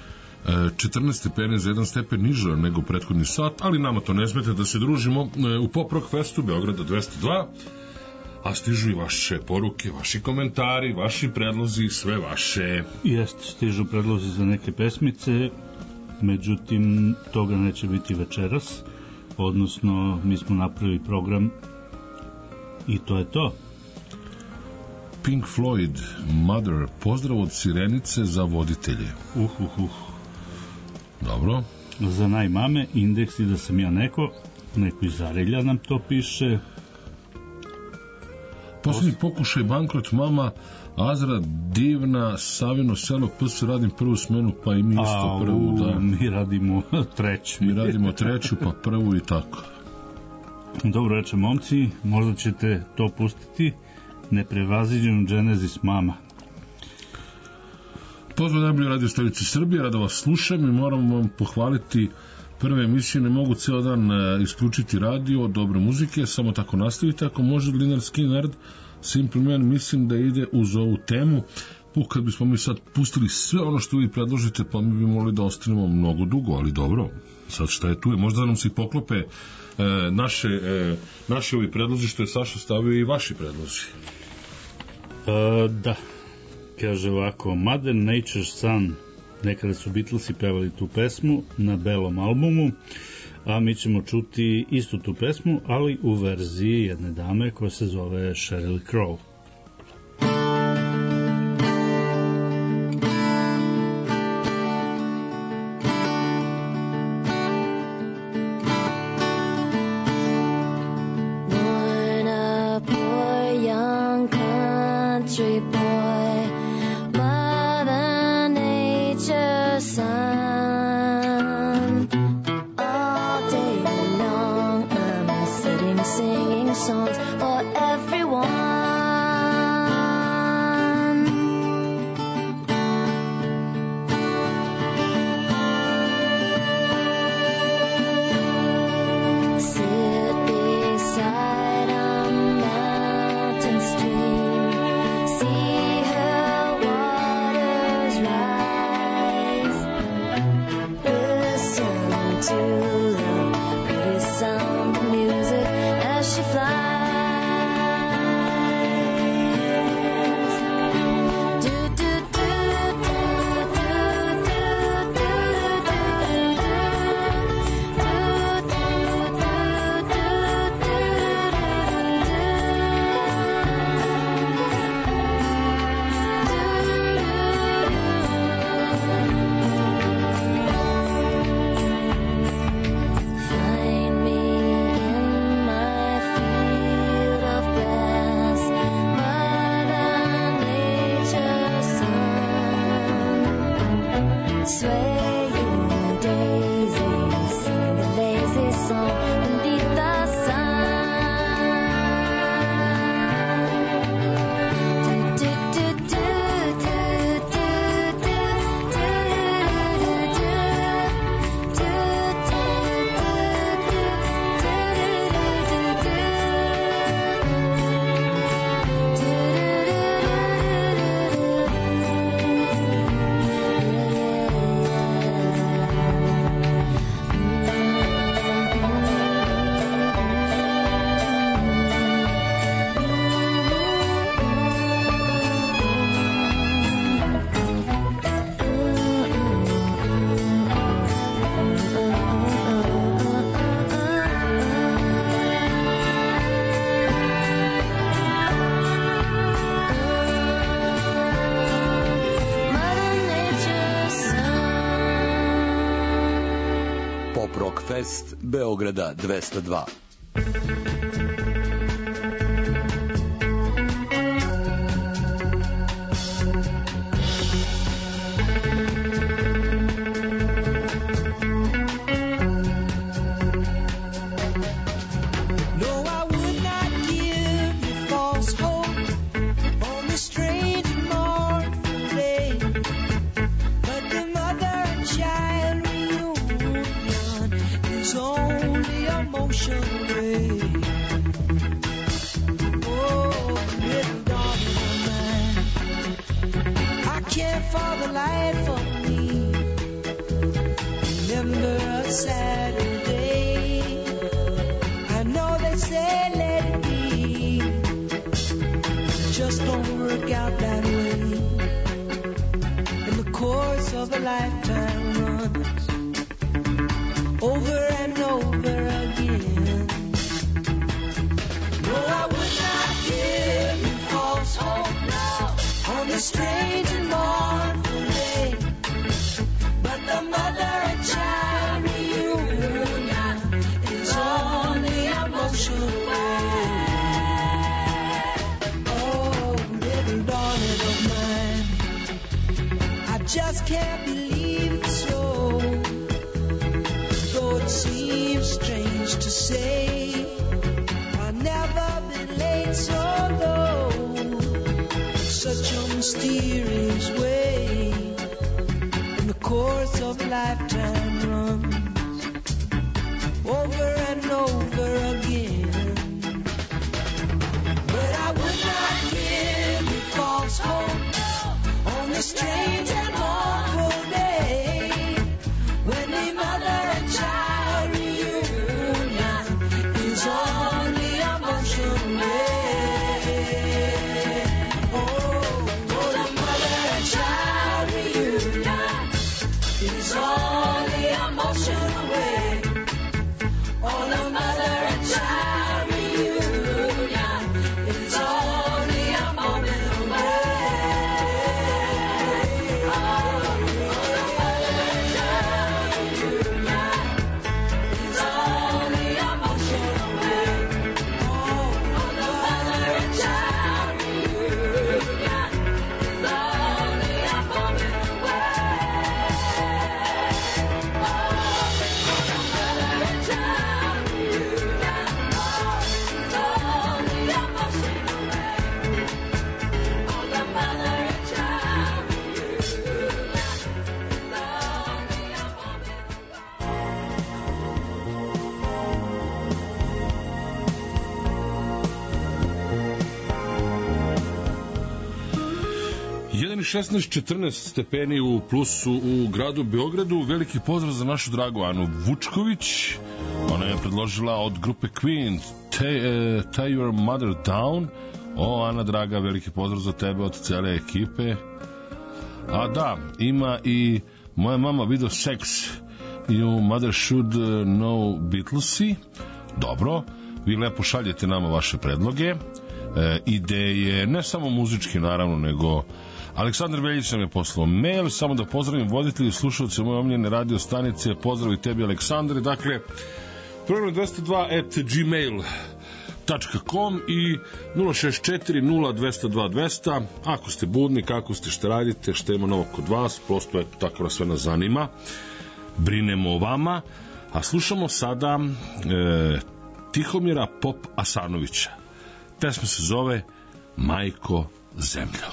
četrnaest stepeni za jedan stepen niža nego prethodni sat, ali nama to ne smete da se družimo u Pop Rock Festu Beograda dvesta dva, a stižu i vaše poruke, vaši komentari, vaši predlozi, sve vaše.
Jeste, stižu predlozi za neke pesmice, međutim, toga neće biti večeras, odnosno mi smo napravili program i to je to.
Pink Floyd, Mother, pozdrav od Sirenice za voditelje.
Uh, uh, uh.
Dobro.
Za najmame, indeks i da sam ja neko, neko iz Zarelja nam to piše.
Posljednji pokušaj, bankrot mama, Azra, divna, Savino selo, ps, radim prvu smenu, pa i mi isto prvu. Da.
Mi radimo treću.
Mi radimo treću, pa prvu i tako.
Dobro reče, momci, možda ćete to pustiti. Neprevaziđenu Genesis mama.
Pozdrav najbolje radio stolici Srbije, rado vas slušam i moram vam pohvaliti prve emisije, ne mogu ceo dan isključiti radio, dobre muzike, samo tako nastavite, ako može Linar Skinner, Simple Man, mislim da ide uz ovu temu. Puh, kad bismo mi sad pustili sve ono što vi predložite, pa mi bi mogli da ostanemo mnogo dugo, ali dobro, sad šta je tu je, možda nam se i poklope e, naše, e, naše ovi predlozi što je Saša stavio i vaši predlozi.
E, da, kaže ovako, Mother Nature's Son, nekada su Beatlesi pevali tu pesmu na belom albumu. a mi ćemo čuti istu tu pesmu, ali u verziji jedne dame koja se zove Sheryl Crow.
Fest Beograda dvesta dva.
šesnaest četrnaest stepeni u plusu u gradu Beogradu. Veliki pozdrav za našu dragu Anu Vučković. Ona je predložila od grupe Queen Tie, uh, tie Your Mother Down. O, Ana draga, veliki pozdrav za tebe od cele ekipe. A da, ima i moja mama video Sex You Mother Should Know Beatlesi. Dobro, vi lepo šaljete nama vaše predloge, e, ideje, ne samo muzički naravno, nego Aleksandar Veljić nam je poslao mail, samo da pozdravim voditelji i slušalce moje omiljene radio stanice. Pozdrav i tebi, Aleksandre. Dakle, program dvesta dva at gmail dot com i nula šest četiri nula dvesta dva dvesta. Ako ste budni, kako ste, šta radite, šta ima novo kod vas, prosto eto, tako nas sve nas zanima, brinemo o vama. A slušamo sada e, Tihomira Pop Asanovića. Pesma se zove Majko zemljo.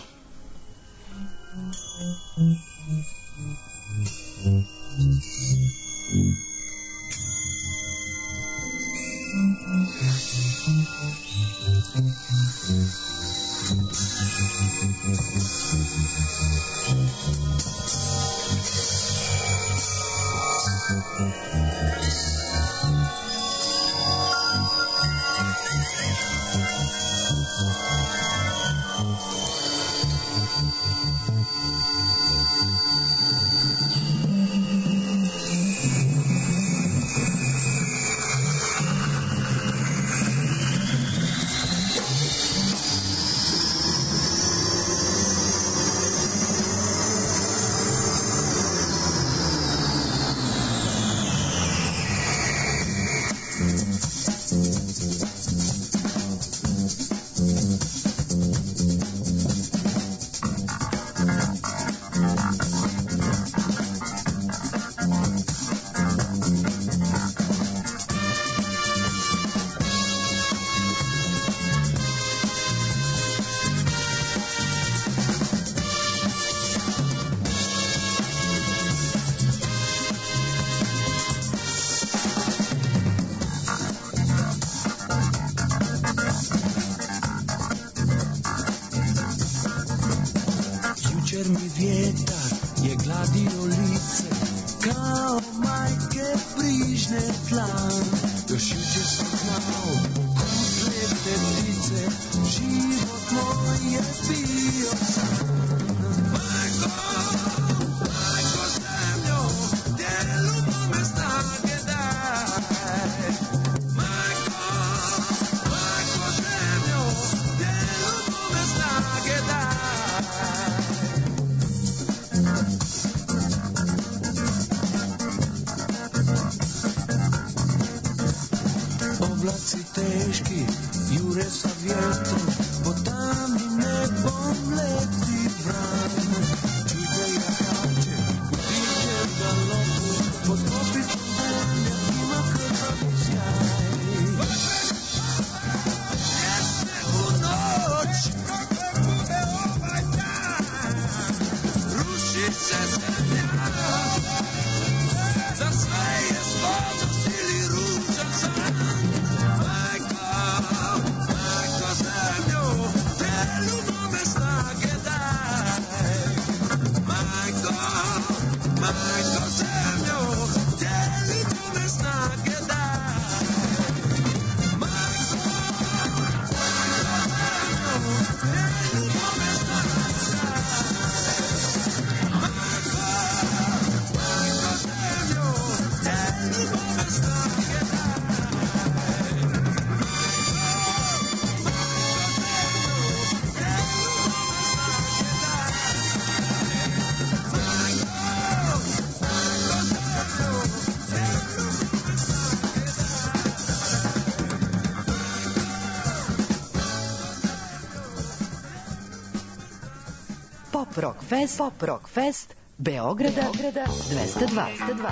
Pop Rock Fest, Pop Rock Fest, Beograda, Beograda dvesta dva.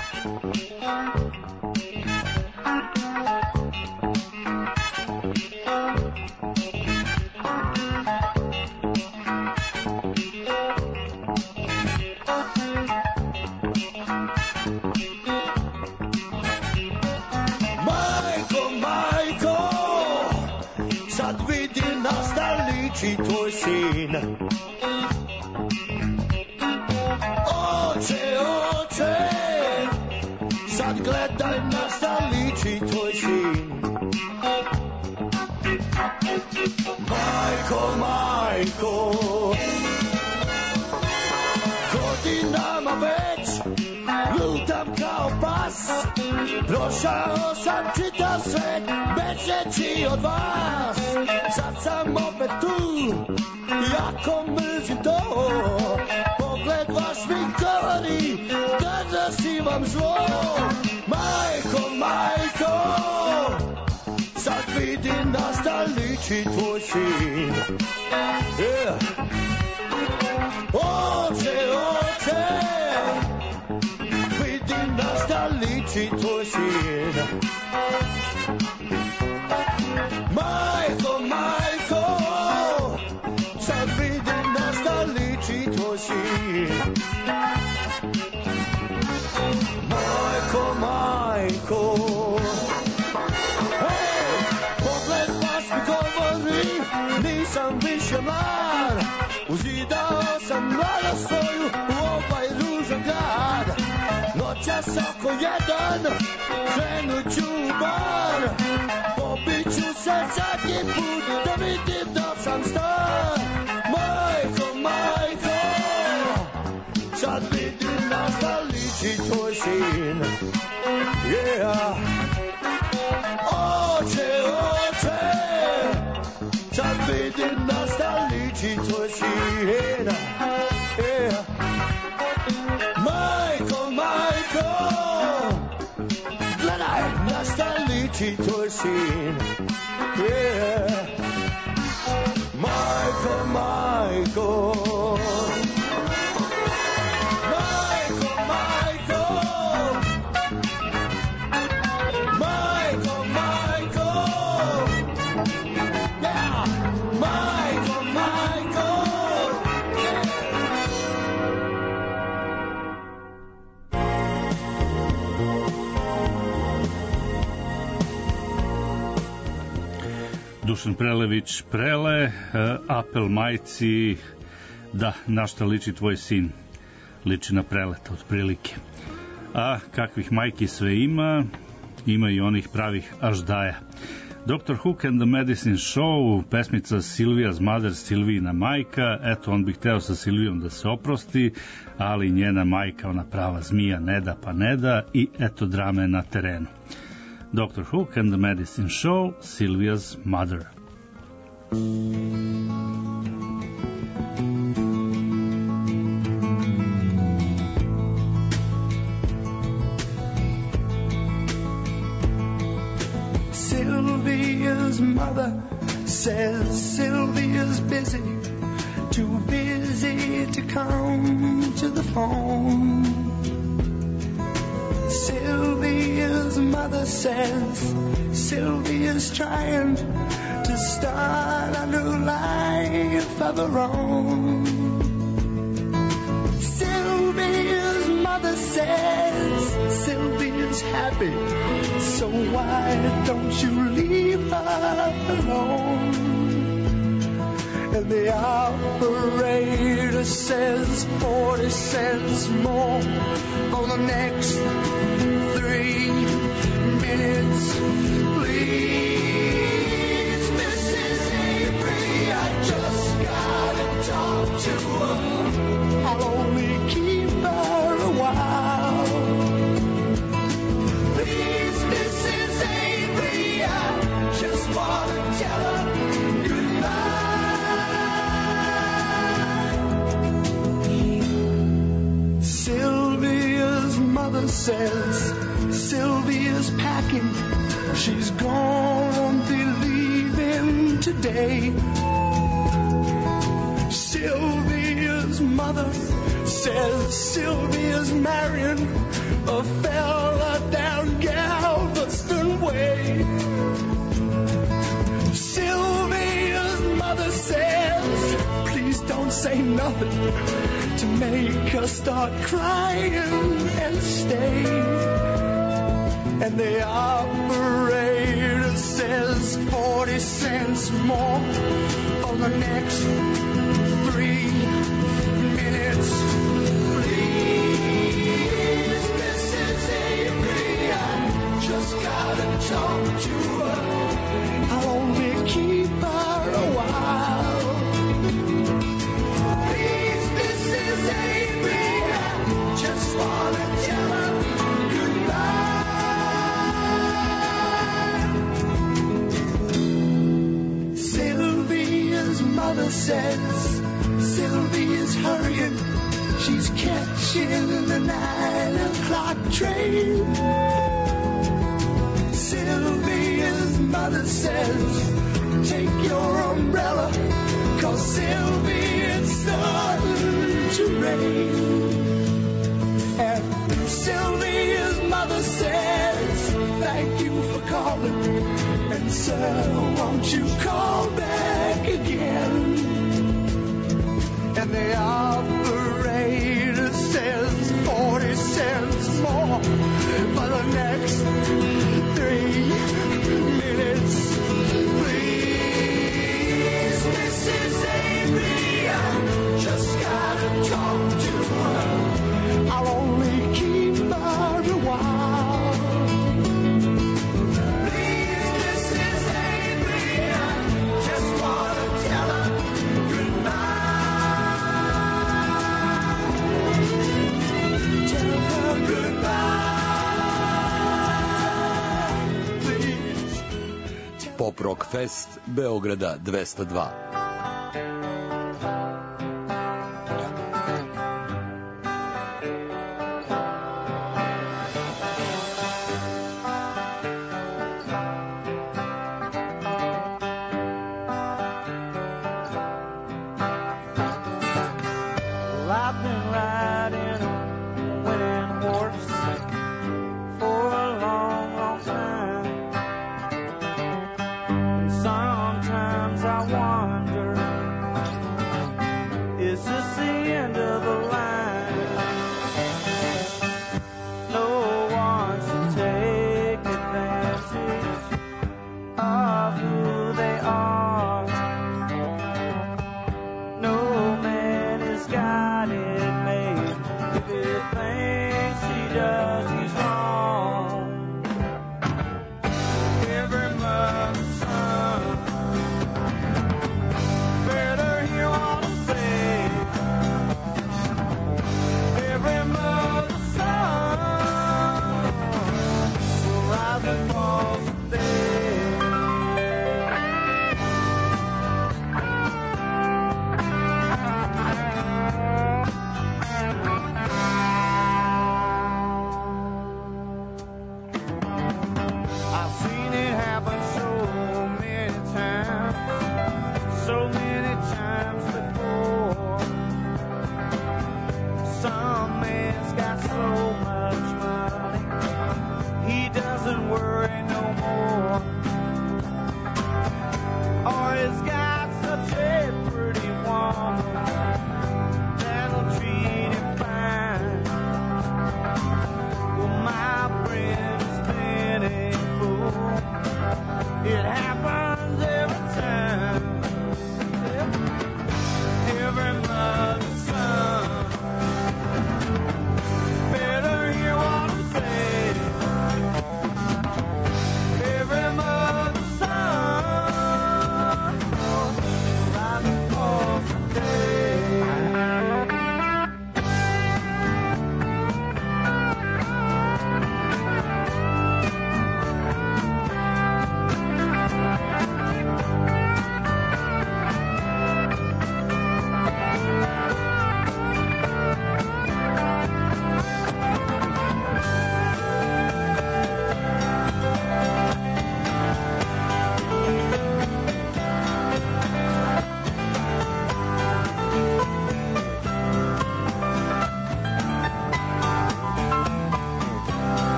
Majko, majko, sad vidi na šta liči tvoj sin. Oče, oče, sad gledaj na šta liči tvoj sin. Majko, majko, godinama već lutam kao pas. Prošao sam čitav svet, bežeći od vas. Sad sam opet tu, jako mrzim to. Pogled vaš mi govori da zazivam zlo. Majko, majko, sad vidim na šta liči tvoj sin. Yeah. Oče, oče, vidim na šta liči tvoj sin. Majko, majko, sad vidim na šta liči tvoj sin. Majko, majko, hej, pogled baš mi govori, nisam više mlad. Uzidao sam mladost svoju u ovaj ružan grad. Noćas oko jedan krenut ću u bar. Popit ću se zadnji put da vidim da sam star. Majko, majko, sad vidim na šta liči tvoj sin. Yeah. Oče, oče, sad vidim na šta liči tvoj sin. Yeah. Majko, majko, gledaj na šta liči tvoj sin. Yeah. Majko, majko, majko, majko, majko, majko, yeah. Majko, majko,
Dušan Prelević, Prele, uh, apel majci, da, na šta liči tvoj sin? Liči na preleta, otprilike. A kakvih majki sve ima, ima i onih pravih aždaja. doktor Hook and the Medicine Show, pesmica Sylvia's Mother, Silvijina majka. Eto, on bi hteo sa Silvijom da se oprosti, ali njena majka, ona prava zmija, ne da pa ne da, i eto drame na terenu. doktor Hook and the Medicine Show, Sylvia's Mother.
Sylvia's mother says Sylvia's busy, too busy to come to the phone. Sylvia's mother says Sylvia's trying to start a new life of her own. Sylvia's mother says Sylvia's happy, so why don't you leave her alone? And the operator says forty cents more for the next three minutes. Please, Missus Avery, I just gotta talk to her. I'll only keep her a while. Please, Missus Avery, I just wanna tell her goodbye. Sylvia's mother says Sylvia's packing, she's gonna be leaving today. Sylvia's mother says Sylvia's marrying a fella down Galveston way. Sylvia's mother says, please don't say nothing to make her start crying and stay. And the operator says forty cents more for the next three minutes. Please,
Please, Missus Avery, I just gotta talk to her. I'll only keep her a while. Please, Missus Avery, I just wanna tell her goodbye. Sylvia's mother says Sylvia's hurrying. She's catching the nine o'clock train. Sylvia's mother says, take your umbrella, 'cause Sylvia's starting to rain. And Sylvia's mother says, thank you for calling, and sir, won't you call back again? And the operator says forty cents more for the next three minutes. Please, Missus Avery, I just gotta talk to her. I'll only keep her a while. Please, Missus Avery, I just wanna tell her goodbye.
Pop Rock Fest Beograda dvesta dva.
Better hear what I say.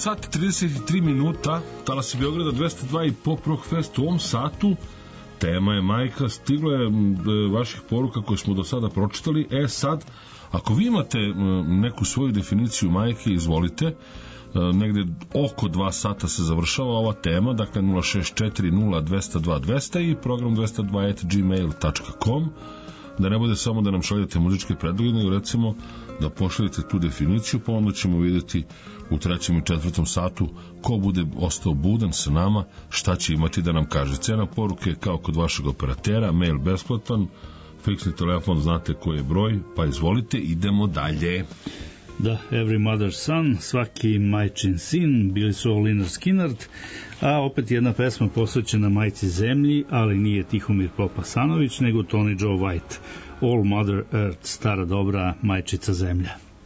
sat i trideset tri minuta, Talasi Beograda dvesta dva i Pop Rock Fest u ovom satu. Tema je majka, stiglo je vaših poruka koje smo do sada pročitali. E sad, ako vi imate neku svoju definiciju majke, izvolite. Negde oko dva sata se završava ova tema, dakle nula šest četiri nula dvesta dva dvesta i program dvesta dva at gmail dot com. Da ne bude samo da nam šaljete muzičke predloge, nego recimo da pošaljete tu definiciju, pa onda ćemo vidjeti u trećem i četvrtom satu ko bude ostao budan sa nama, šta će imati da nam kaže. Cena poruke kao kod vašeg operatera, mail besplatan, fiksni telefon, znate koji je broj, pa izvolite, idemo dalje.
Da, Every Mother's Son, svaki majčin sin, bili su Lynyrd Skynyrd, a opet jedna pesma posvećena majci zemlji, ali nije Tihomir Popasanović, nego Tony Joe White, All Mother Earth, stara dobra majčica zemlja.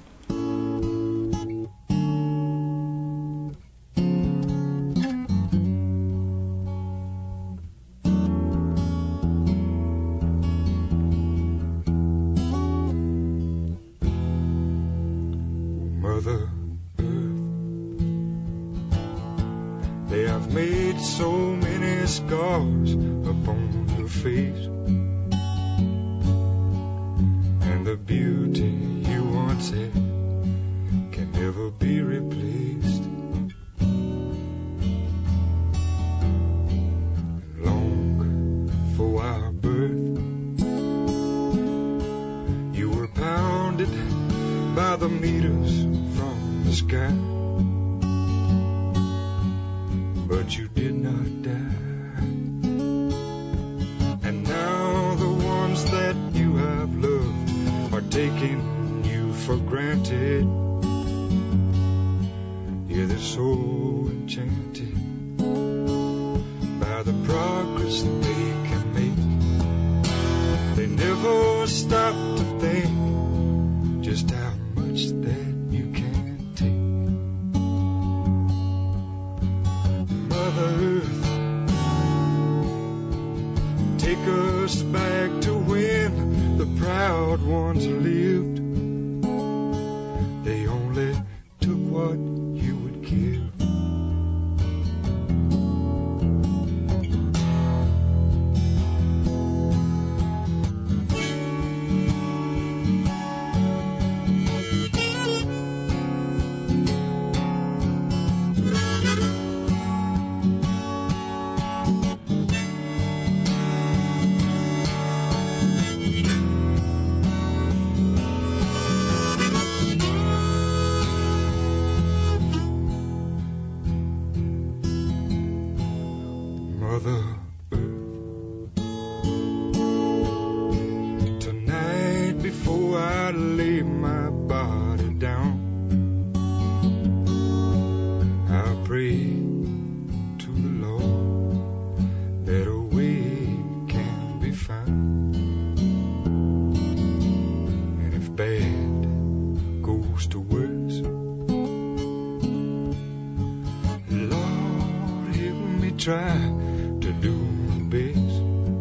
Try to do my best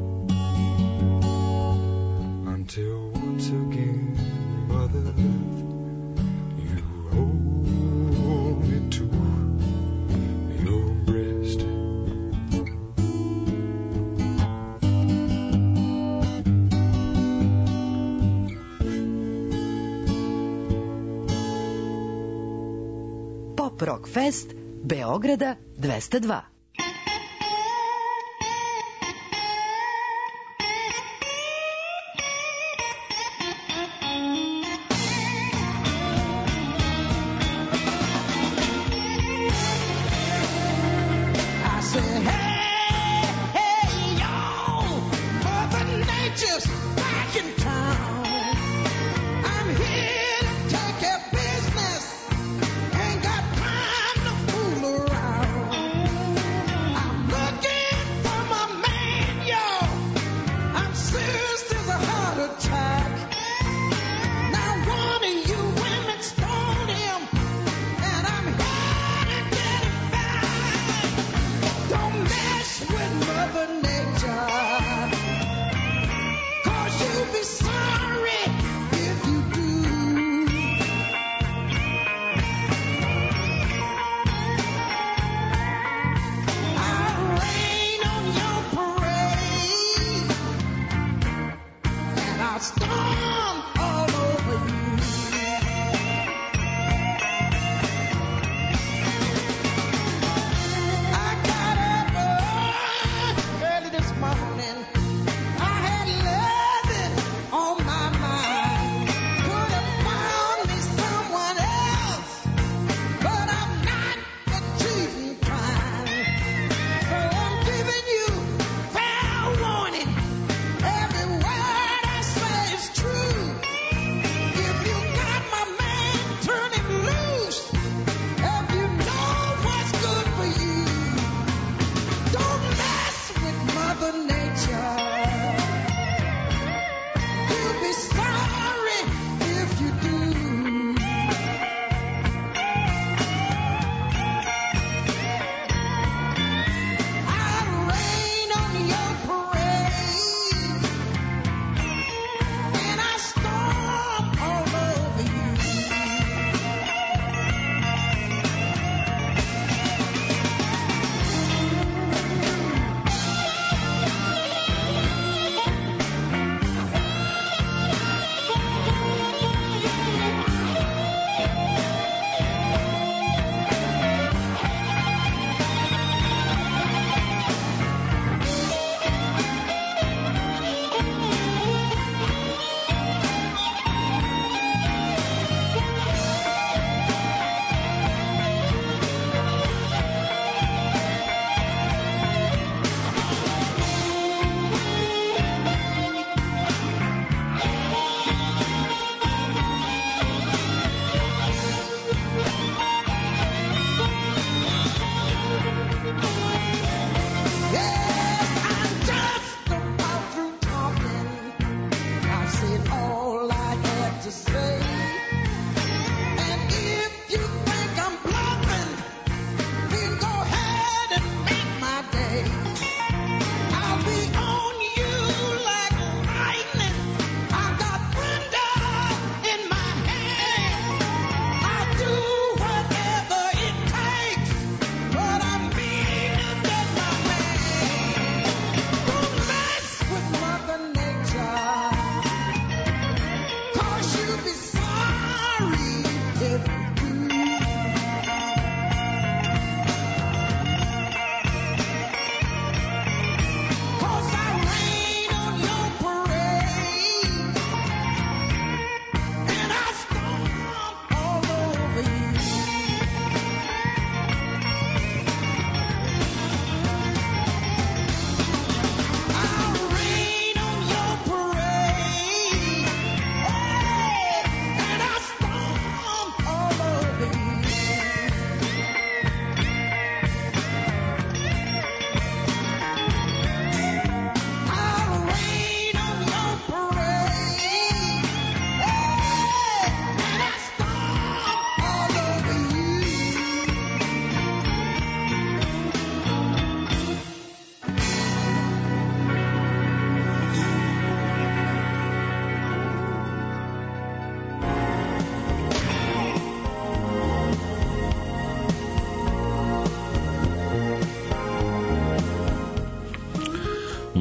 until once again, Mother Earth, you hold me to your breast.
Pop Rock Fest Beograda dvesta dva.
Business, ain't got time to fool around.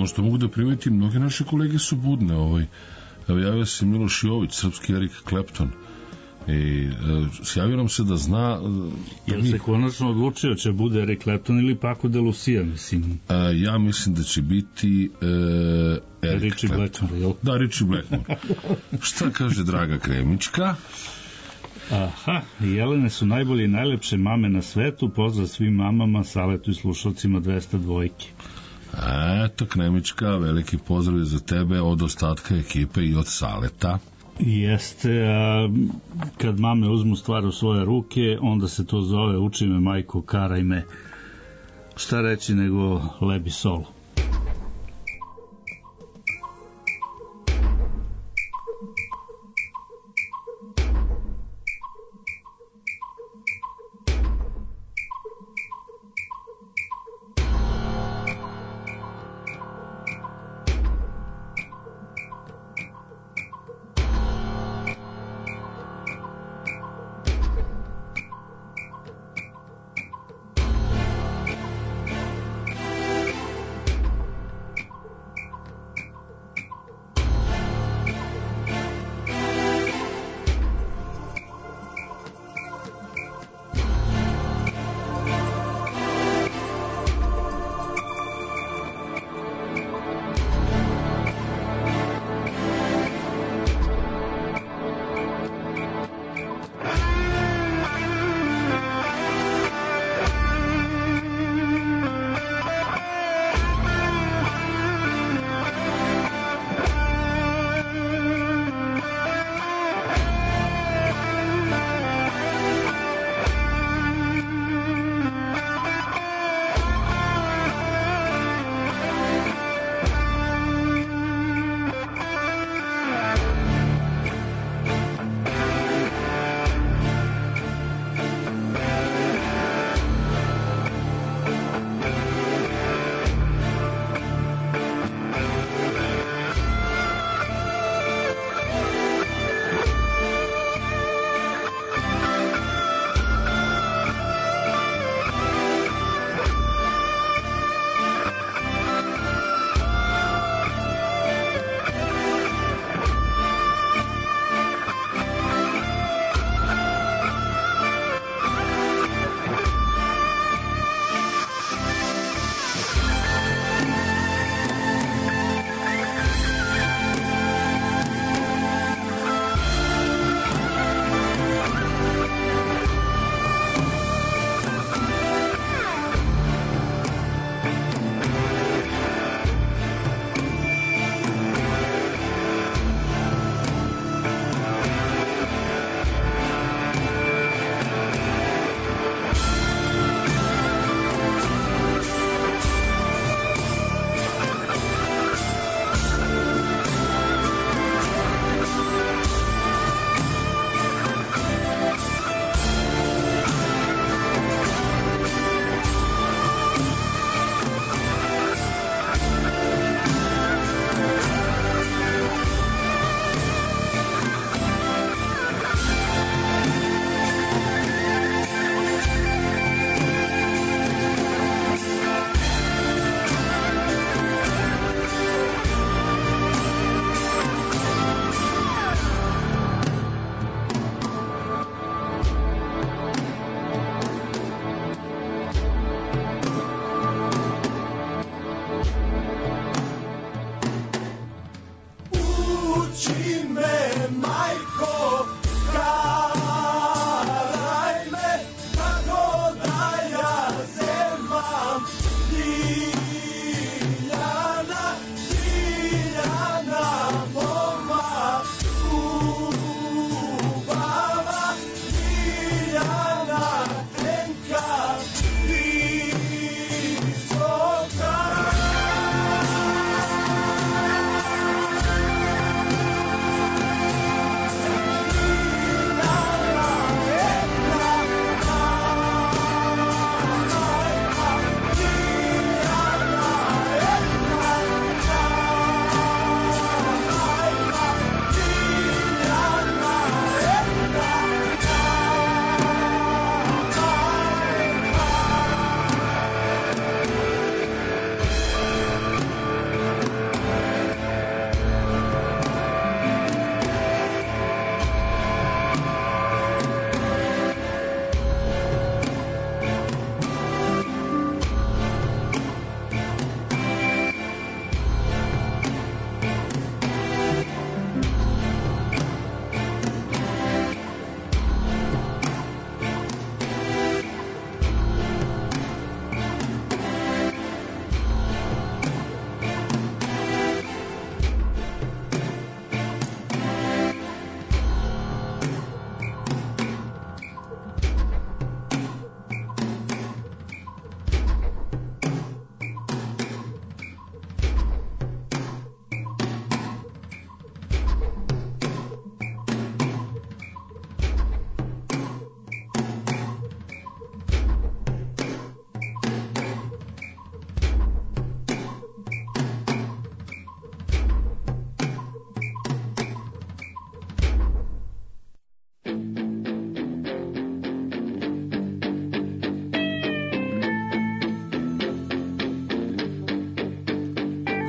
ono što mogu da primetim, mnoge naše kolege su budne. Ovaj. Evo, javio se Miloš Jović, srpski Eric Clapton. I e, javio nam se da zna...
Jel mi... se konačno odlučio će bude Eric Clapton ili Paco de Lucia, mislim?
E, ja mislim da će biti e, Eric
Richie
Clapton.
Blackmore, jel?
Da, Richie Blackmore. Šta kaže draga Kremička?
Aha, Jelene su najbolje i najlepše mame na svetu, pozdrav svim mamama, Saletu i slušalcima dvesta dvojke.
Eto, Kremička, veliki pozdrav za tebe od ostatka ekipe i od Saleta.
Jeste, a kad mame uzmu stvar u svoje ruke, onda se to zove uči me majko, karaj me, šta reći nego lebi solo.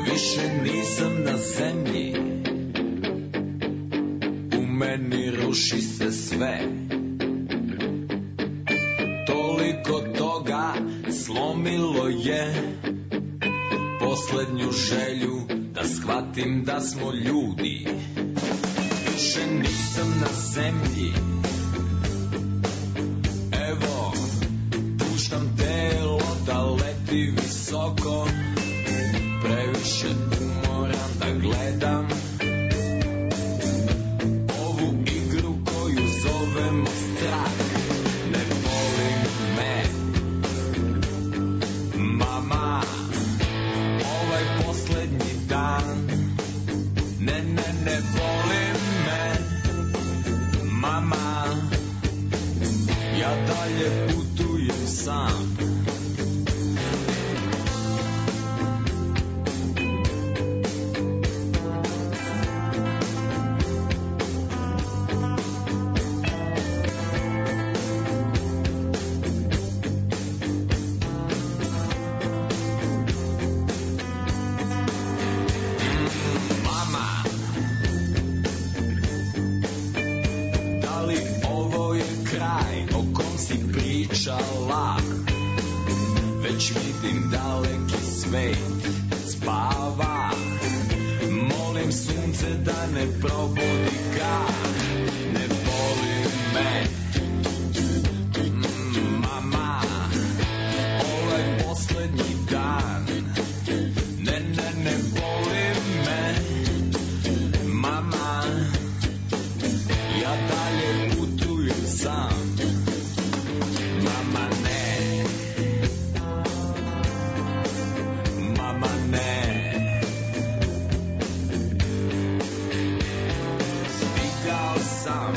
Više nisam na zemlji, u meni ruši se sve. Toliko toga slomilo je poslednju želju da shvatim da smo ljudi. Više nisam na zemlji, evo puštam telo da leti visoko. Previše umoran da gledam ovu igru koju zovemo strah. Ne volim me, mama, ovaj poslednji dan. Ne, ne, ne volim me, mama, ja dalje putujem sam. Već vidim daleki svet spava. Molim sunce da ne probudi ga. Ne voli me, mm, mama, ovaj poslednji dan. Ne, ne, ne voli me, mama, ja dalje putujem sam. Mama ne, mama ne. Stigao sam,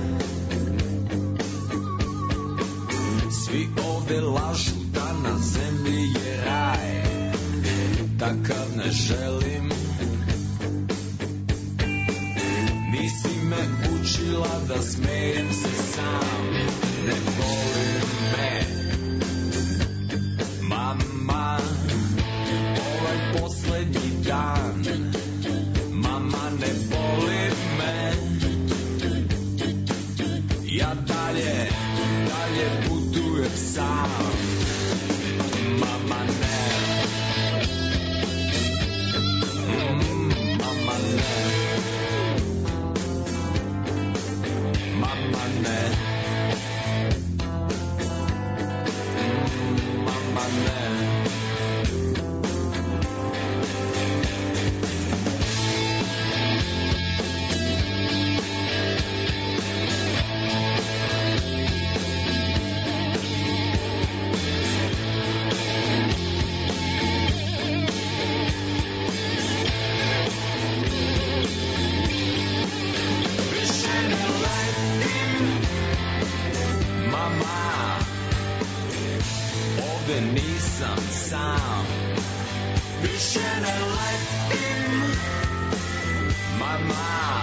svi ovde lažu da na zemlji je raj. Takav ne želim. Nisi me učila da smejem se sam. Ne volim me, mama, ovaj poslednji dan. Mama ne voli me, ja dalje, dalje putujem sam. Mama ne, mm, mama ne, mama ne. Mama ne. Više ne letim, mama, ovde nisam sam. Više ne letim, mama,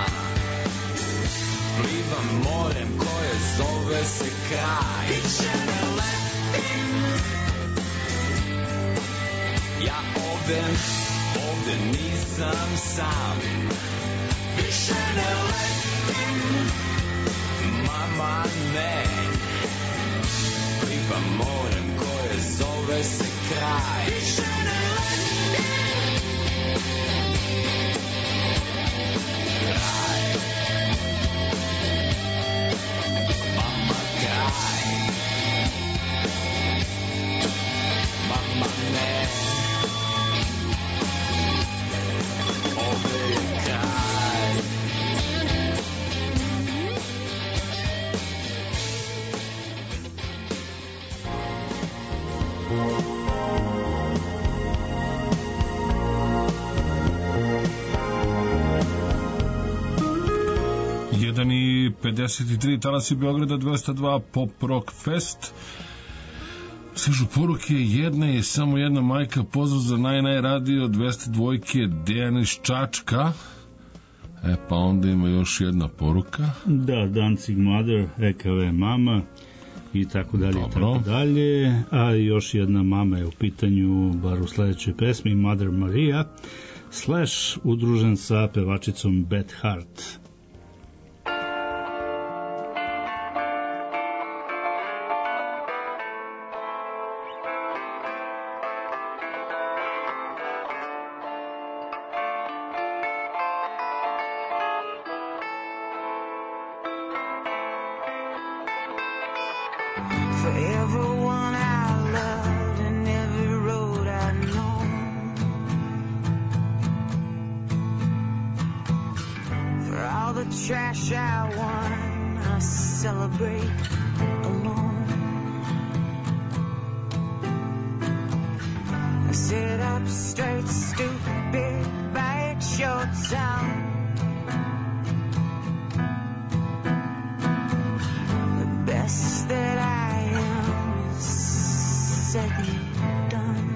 plivam morem koje zove se kraj. Više ne letim, ja ovde, ovde nisam sam. Više ne letim, mama ne, plivam morem koje zove se kraj. Više ne letim, kraj, mama kraj, mama ne, ovde je kraj.
jedan i pedeset tri, talasi Beograda dvesta dva, Pop Rock Fest. Stižu poruke, jedna je samo jedna majka, pozdrav za Naj Naj radio dvesta dva, Dejan iz Čačka. E pa onda ima još jedna poruka.
Da, Dancing Mother, E K V mama i tako dalje i tako dalje. A još jedna mama je u pitanju, bar u sledećoj pesmi, Mother Maria. Slash udružen sa pevačicom Beth Hart.
For everyone I loved and every road I know, for all the trash I won, I celebrate alone. I sit up straight, stupid, bite your tongue. The best that I am is said and done.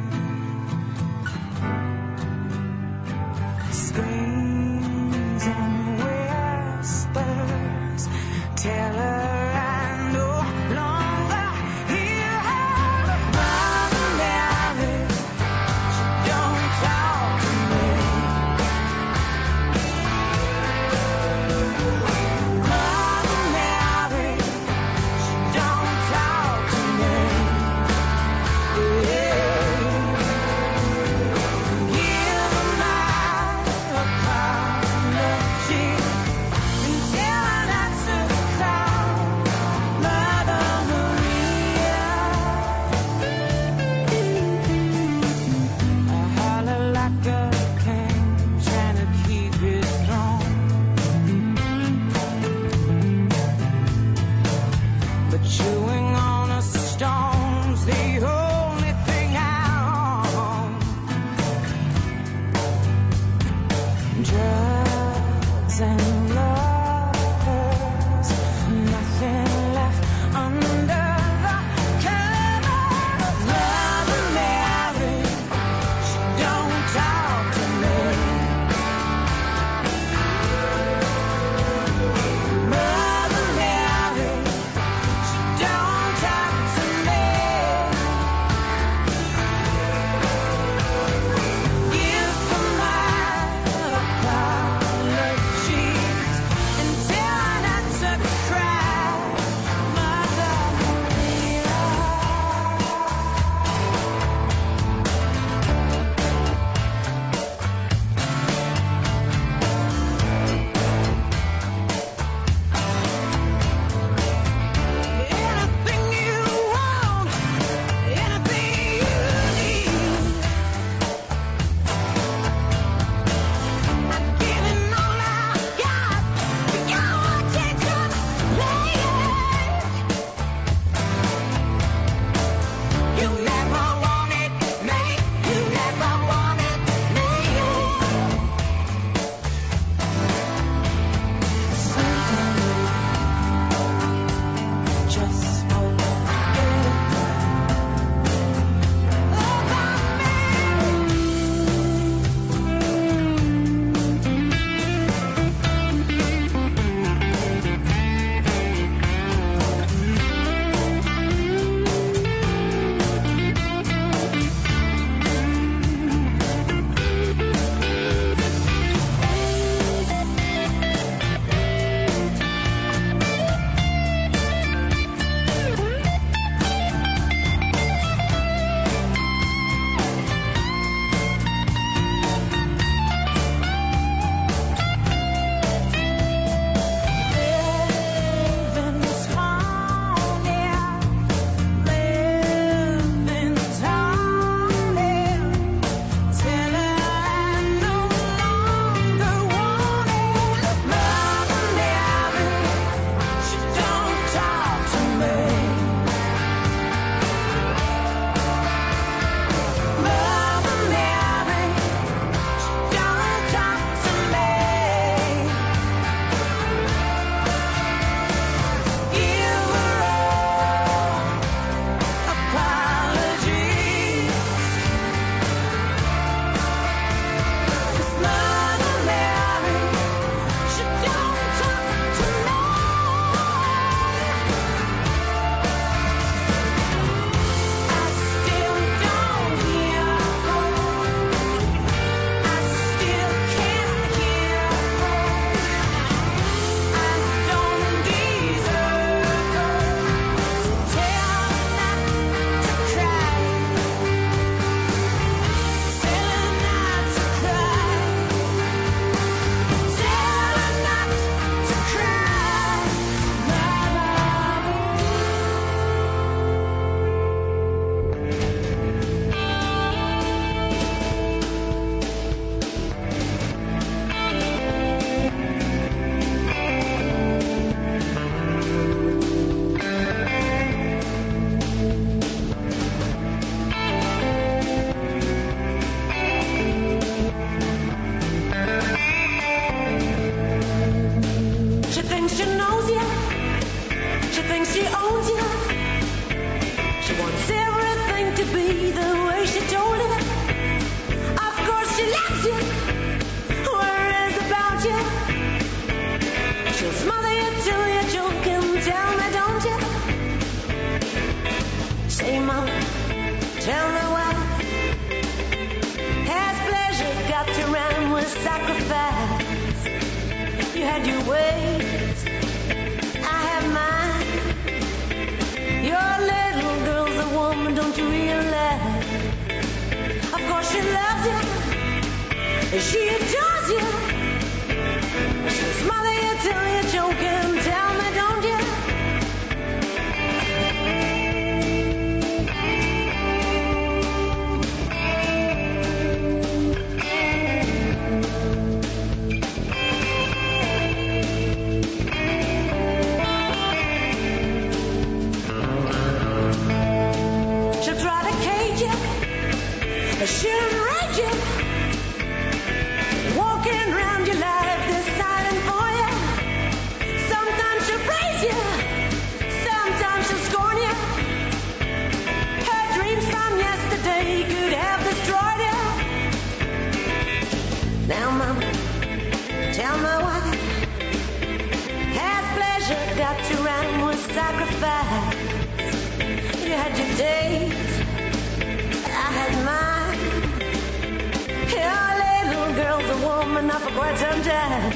Screams and whispers tell her I no longer hear her. Mama Mary, she don't talk to me.
sacrifice. You had your ways, I have mine. Your little girl's a woman, don't you realize? Of course she loves you, she adores you. She'll smother you till you're choking. Tell me, don't you? She'll enrage you, walking around your life, deciding for you. Sometimes she'll praise you, sometimes she'll scorn you. Her dreams from yesterday could have destroyed you. Now, Mama, tell me why has pleasure got to rhyme with sacrifice? You had your days, I had mine. Your little girl's a woman now for quite some time.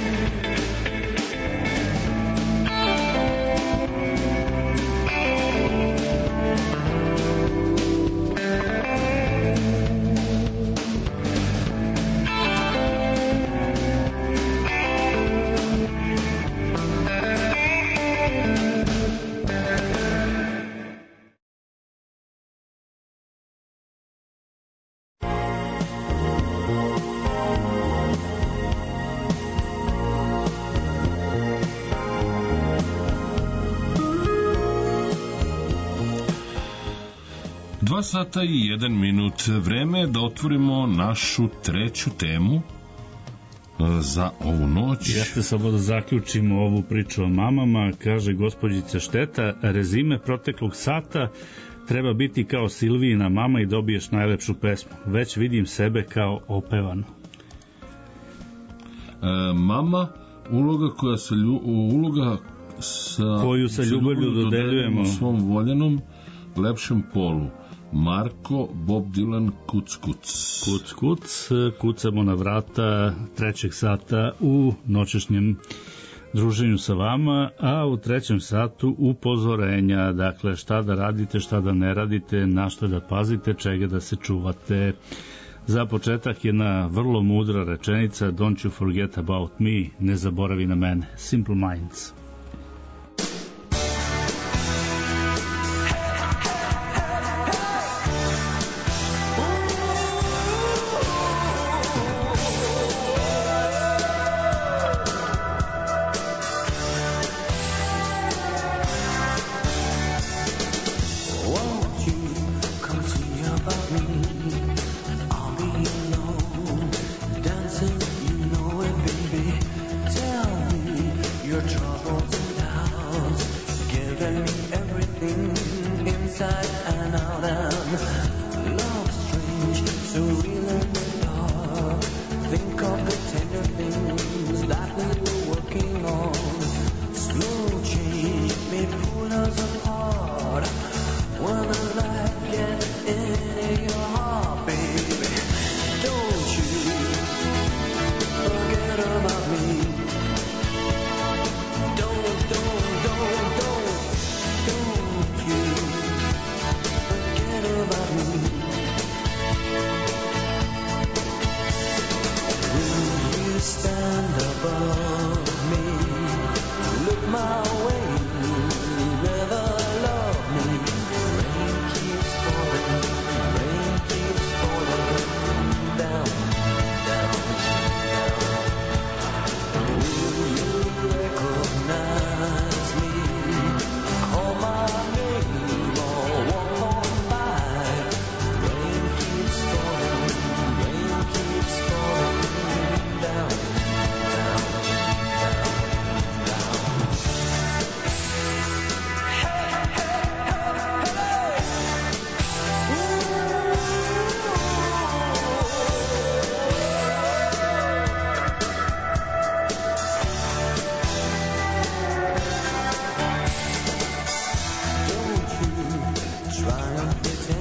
Dva sata i jedan minut. Vreme je da otvorimo našu treću temu za ovu noć.
Jeste, samo da zaključimo ovu priču o mamama. Kaže gospođica Šteta, rezime proteklog sata: treba biti kao Silvijina mama i dobiješ najlepšu pesmu. Već vidim sebe kao opevanu.
E, mama, uloga koja se lju, uloga sa,
koju sa ljubavlju dodeljujemo
svom voljenom lepšem polu. Marko, Bob Dylan, kuc, kuc.
Kuc, kuc, kucamo na vrata trećeg sata u noćešnjem druženju sa vama, a u trećem satu upozorenja, dakle šta da radite, šta da ne radite, na šta da pazite, čega da se čuvate. Za početak jedna vrlo mudra rečenica: don't you forget about me, ne zaboravi na mene. Simple Minds.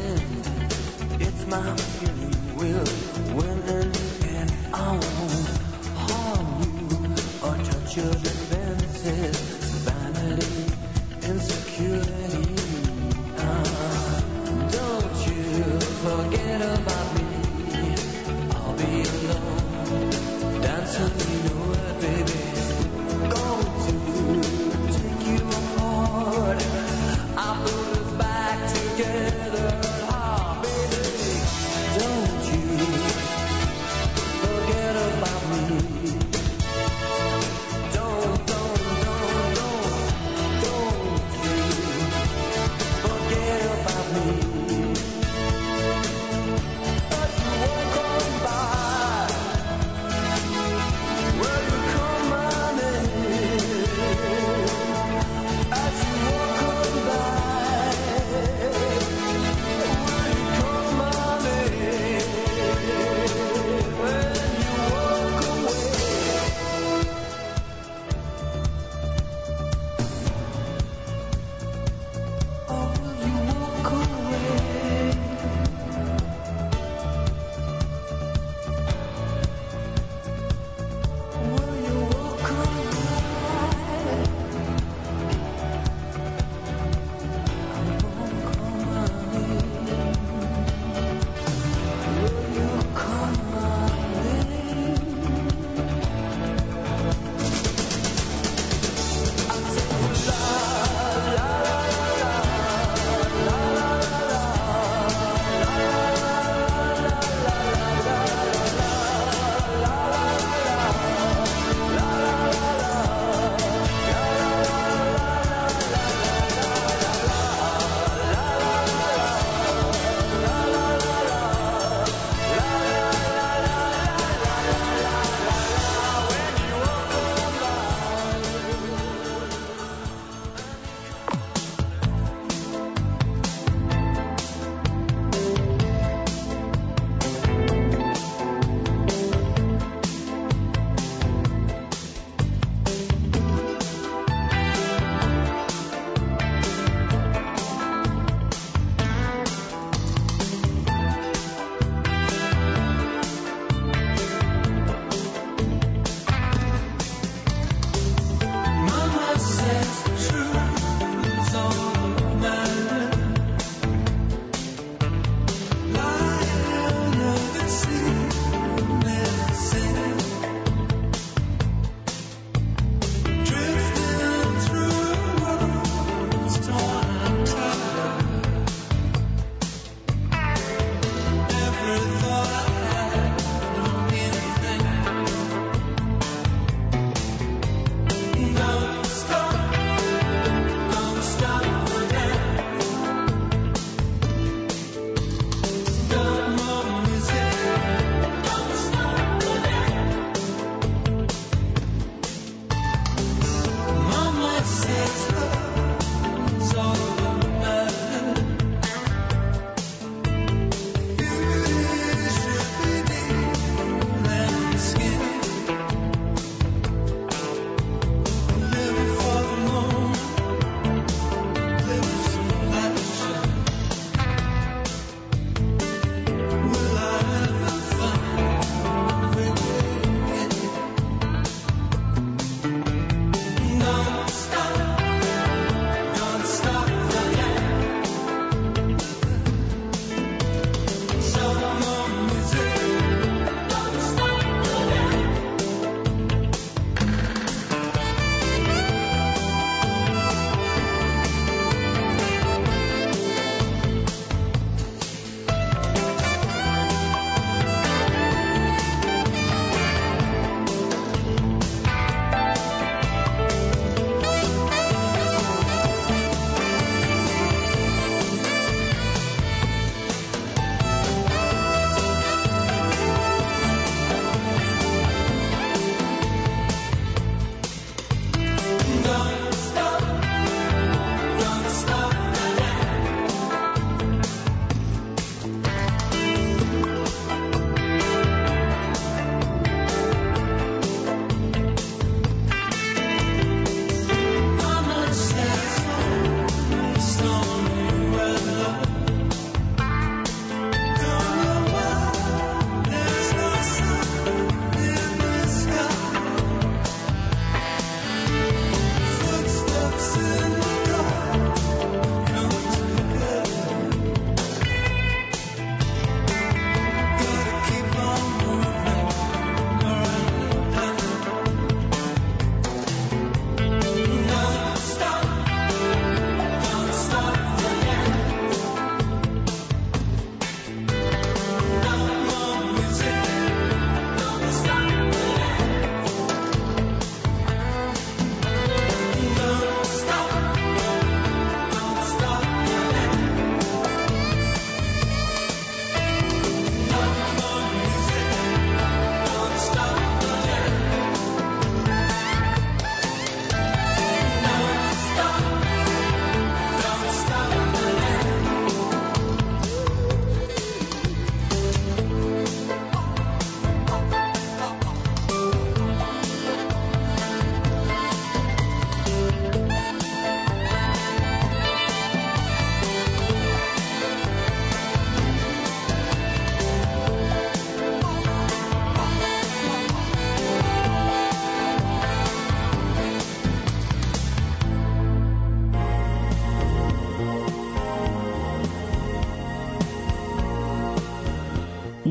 my feeling will win and I won't your defenses, vanity, insecurity. Uh, don't you forget about me. I'll be alone, dancing in your word, baby. Going to take you apart. I'll put us back together. Ah, baby, don't you forget about me. Don't, don't, don't, don't, don't you forget about me.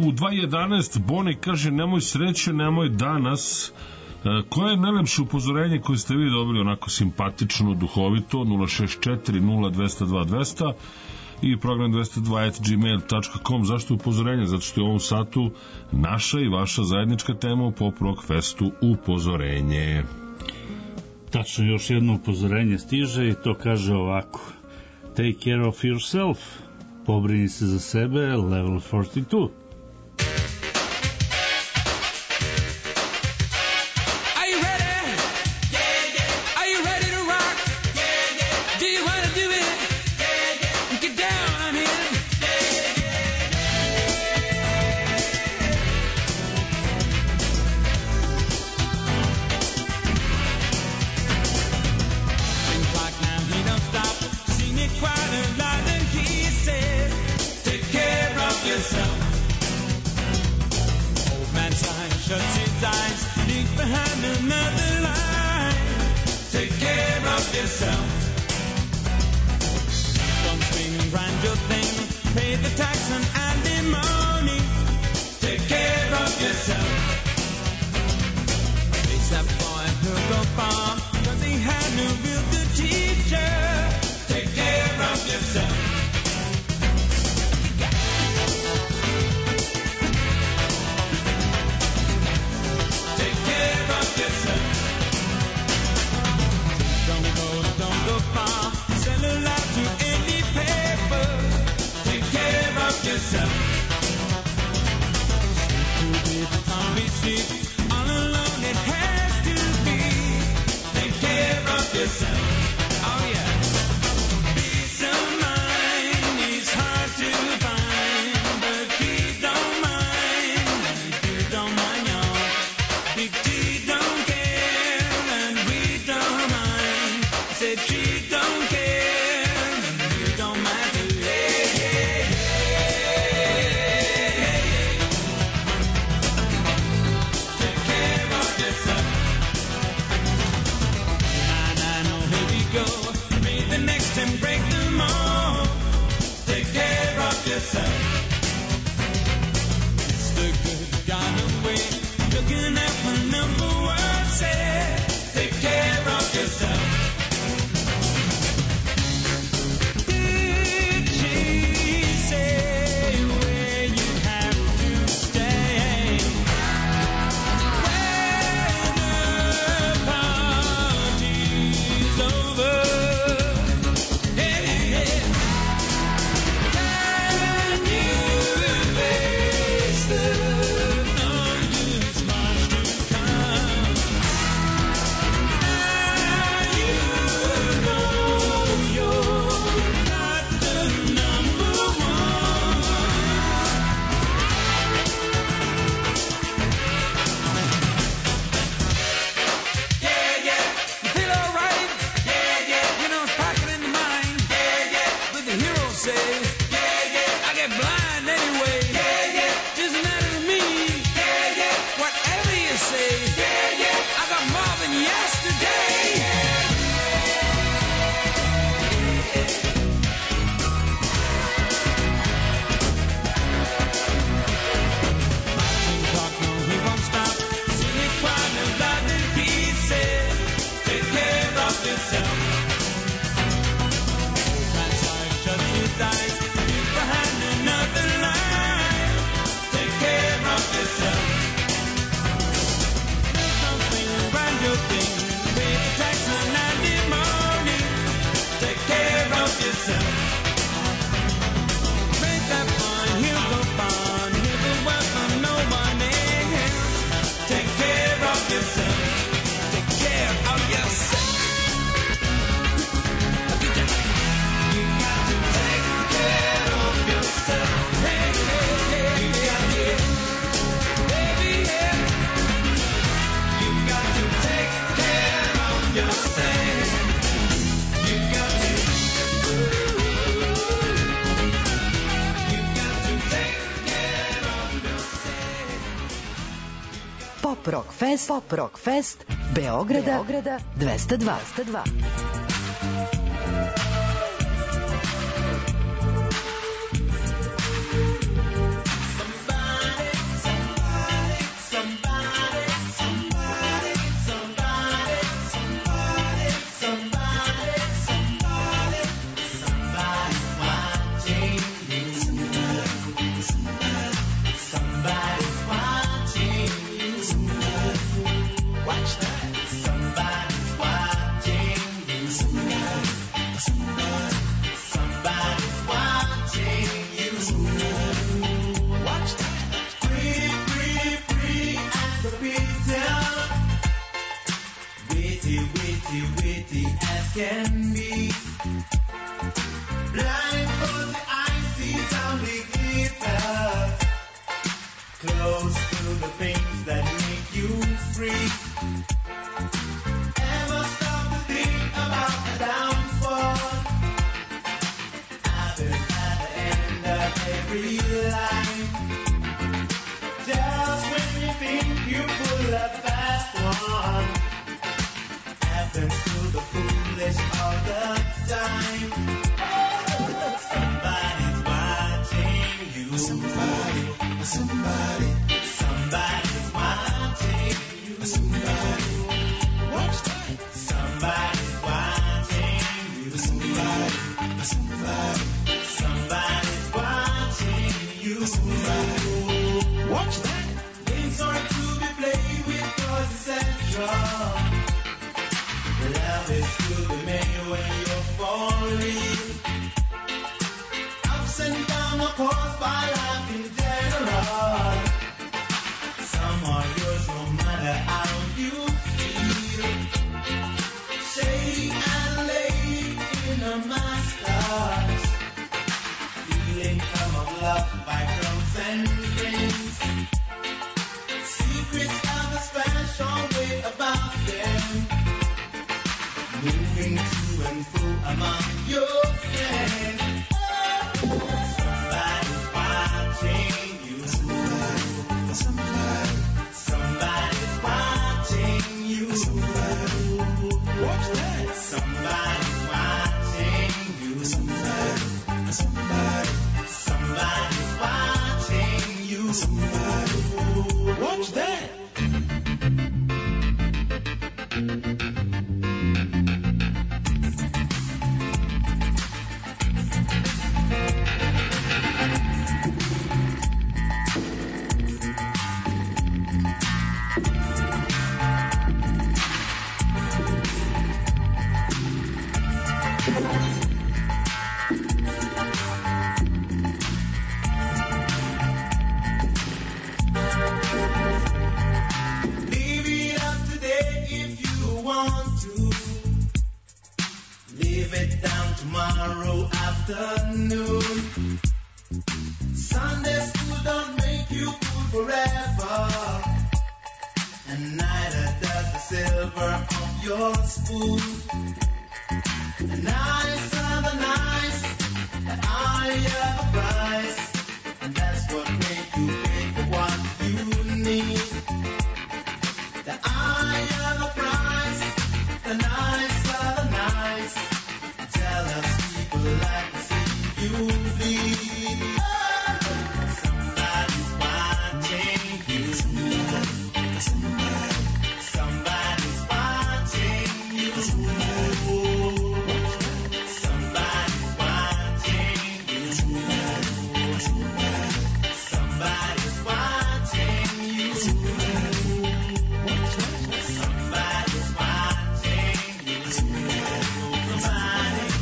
u dva jedanaest Boni kaže nemoj sreće, nemoj danas. Koje je najlepše upozorenje koje ste vi dobili onako simpatično, duhovito? Nula šest četiri nula dva nula dva dva nula nula i program dvesta dva at gmail dot com. Zašto upozorenje? Zato što je u ovom satu naša i vaša zajednička tema u Pop Rock Festu upozorenje.
Tačno, još jedno upozorenje stiže i to kaže ovako: Take care of yourself, pobrini se za sebe, level četrdeset dva.
Pop Rock Fest, Pop Rock Fest, Beograda, Beograda dvesta dva.
Somebody
can be. Blindfold the eyes, see only glitter. Close to the things that make you free. Ever stop to think about the downfall? Others at the end of every line. Just when you think you pull a fast one, happens to the foolish all the time. Somebody's watching you. Somebody, somebody, somebody's watching you. Somebody, watch that. Somebody's watching you. Somebody, somebody, somebody's watching you. Somebody, watch that. Things are to be played with 'cause it's central. Love is to be made when you're falling. Ups and downs are caused by life in general. Some are yours no matter how you feel. Shake and lay in a master's. Feeling come of love by crumbs and friends. Secrets have a special way about them. Moving to and fro among your friends. Somebody's watching you. Somebody, somebody, somebody's watching you. Somebody, watch that. Somebody's watching you. Somebody, somebody, somebody's watching you. Somebody, watch that. Tomorrow afternoon. Sunday school don't make you cool forever, and neither does the silver of your spoon. The nice are the nice, the higher the price, and that's what makes you pay for what you need. The higher the price, the nice are the nice. Jealous people like to see you bleed. Somebody's watching you. Somebody, somebody, somebody's watching you. Somebody's watching you. Somebody's watching you. Somebody's watching you. Somebody.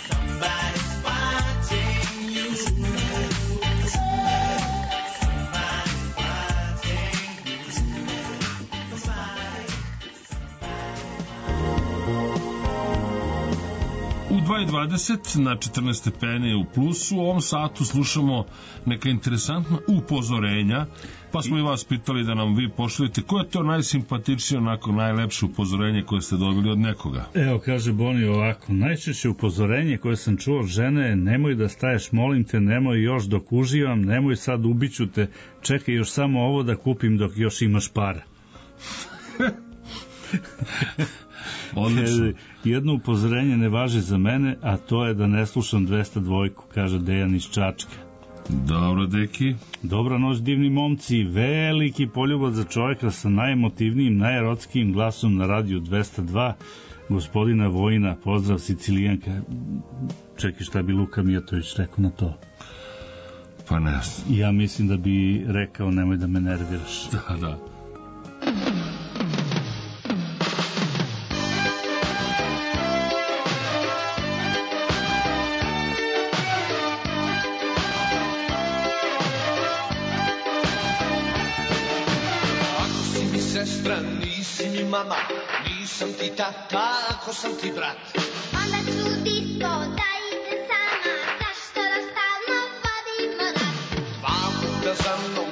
U dva i dvadeset na četrnaest stepeni u plusu. U ovom satu slušamo neka interesantna upozorenja, pa smo i vas pitali da nam vi pošaljete koje je to najsimpatičnije, onako najlepše upozorenje koje ste dobili od nekoga.
Evo, kaže Boni ovako: najčešće upozorenje koje sam čuo od žene je: nemoj da staješ, molim te, nemoj još dok uživam, nemoj sad, ubiću te, čekaj još samo ovo da kupim dok još imaš para.
Odlično.
Jedno upozorenje ne važi za mene, a to je da ne slušam dvesta dva, kaže Dejan iz Čačka.
Dobro, deki.
Dobra noć, divni momci. Veliki poljubac za čovjeka sa najemotivnijim, najerotskijim glasom na radiju dvesta dva, gospodina Vojina. Pozdrav, Sicilijanka. Čekaj, šta bi Luka Mijatović rekao na to?
Pa ne.
Ja mislim da bi rekao: nemoj da me nerviraš.
Da, da.
Sestra, nisi mi mama, nisam ti tata, ako sam ti brat.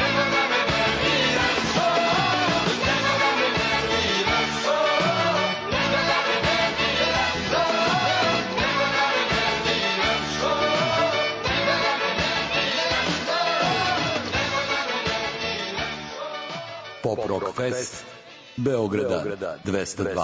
Pop Rock Fest Beograda dvesta dva.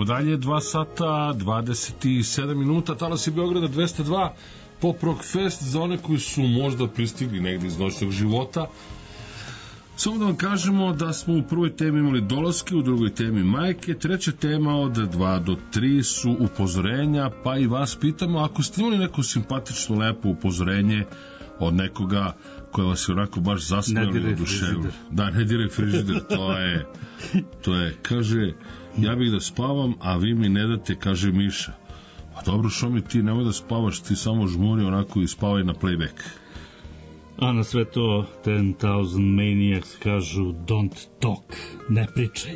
dalje, dva sata, dvadeset sedam minuta, talas je Beograda dvesta dva, Pop Rock Fest, za one koji su možda pristigli negdje iz noćnog života. Samo da vam kažemo da smo u prvoj temi imali dolaske, u drugoj temi majke, treća tema od dva do tri su upozorenja, pa i vas pitamo ako ste imali neko simpatično, lepo upozorenje od nekoga koja vas je onako baš zasmijali u duševu. Da, ne diraj frižider, to je, to je, kaže, ja bih da spavam, a vi mi ne date, kaže Miša. Pa dobro, što mi ti, nemoj da spavaš, ti samo žmuri onako i spavaj na playback.
A na sve to ten thousand Maniacs kažu don't talk, ne pričaj.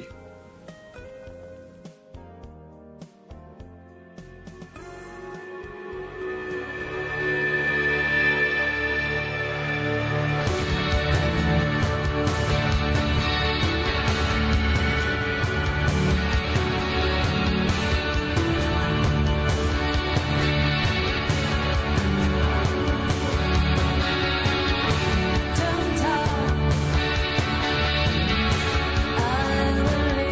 Don't talk. I will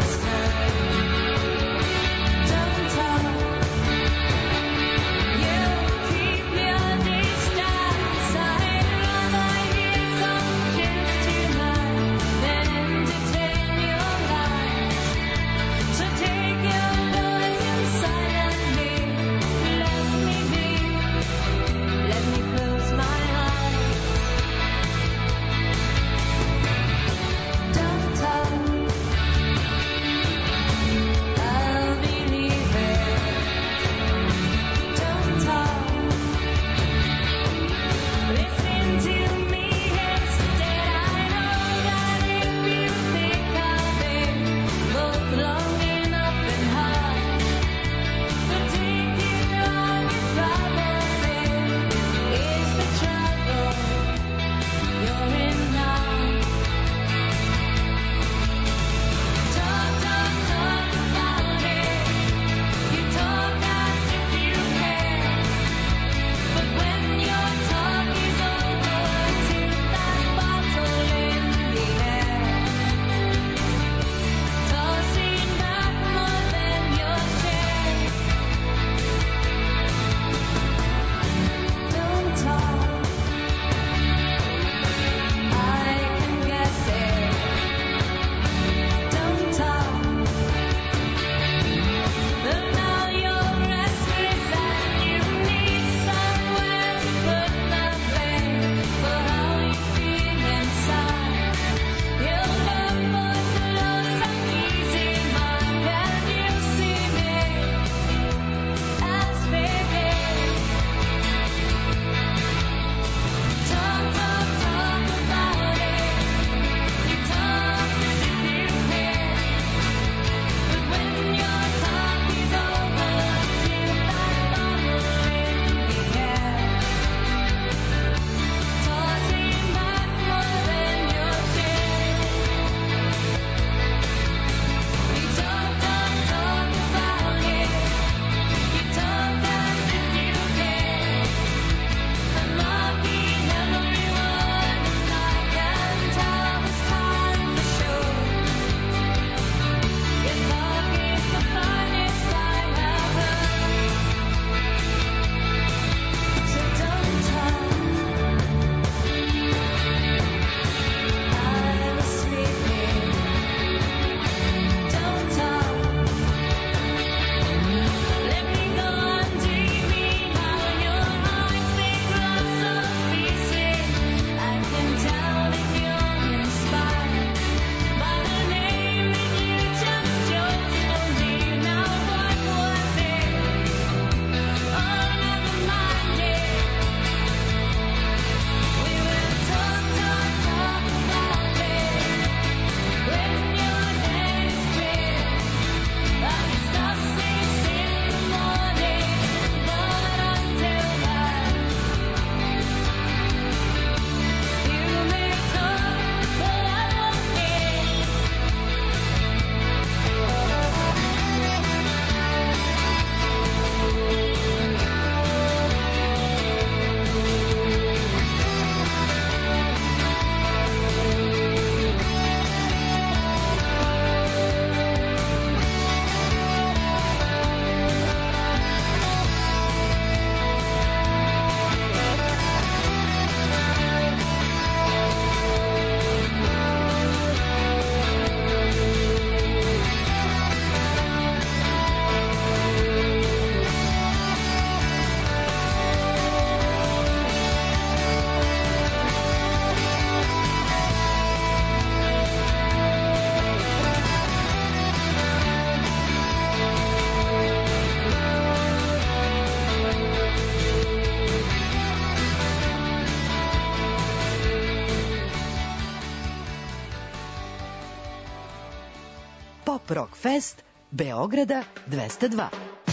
Progfest Beograda dvesta dva.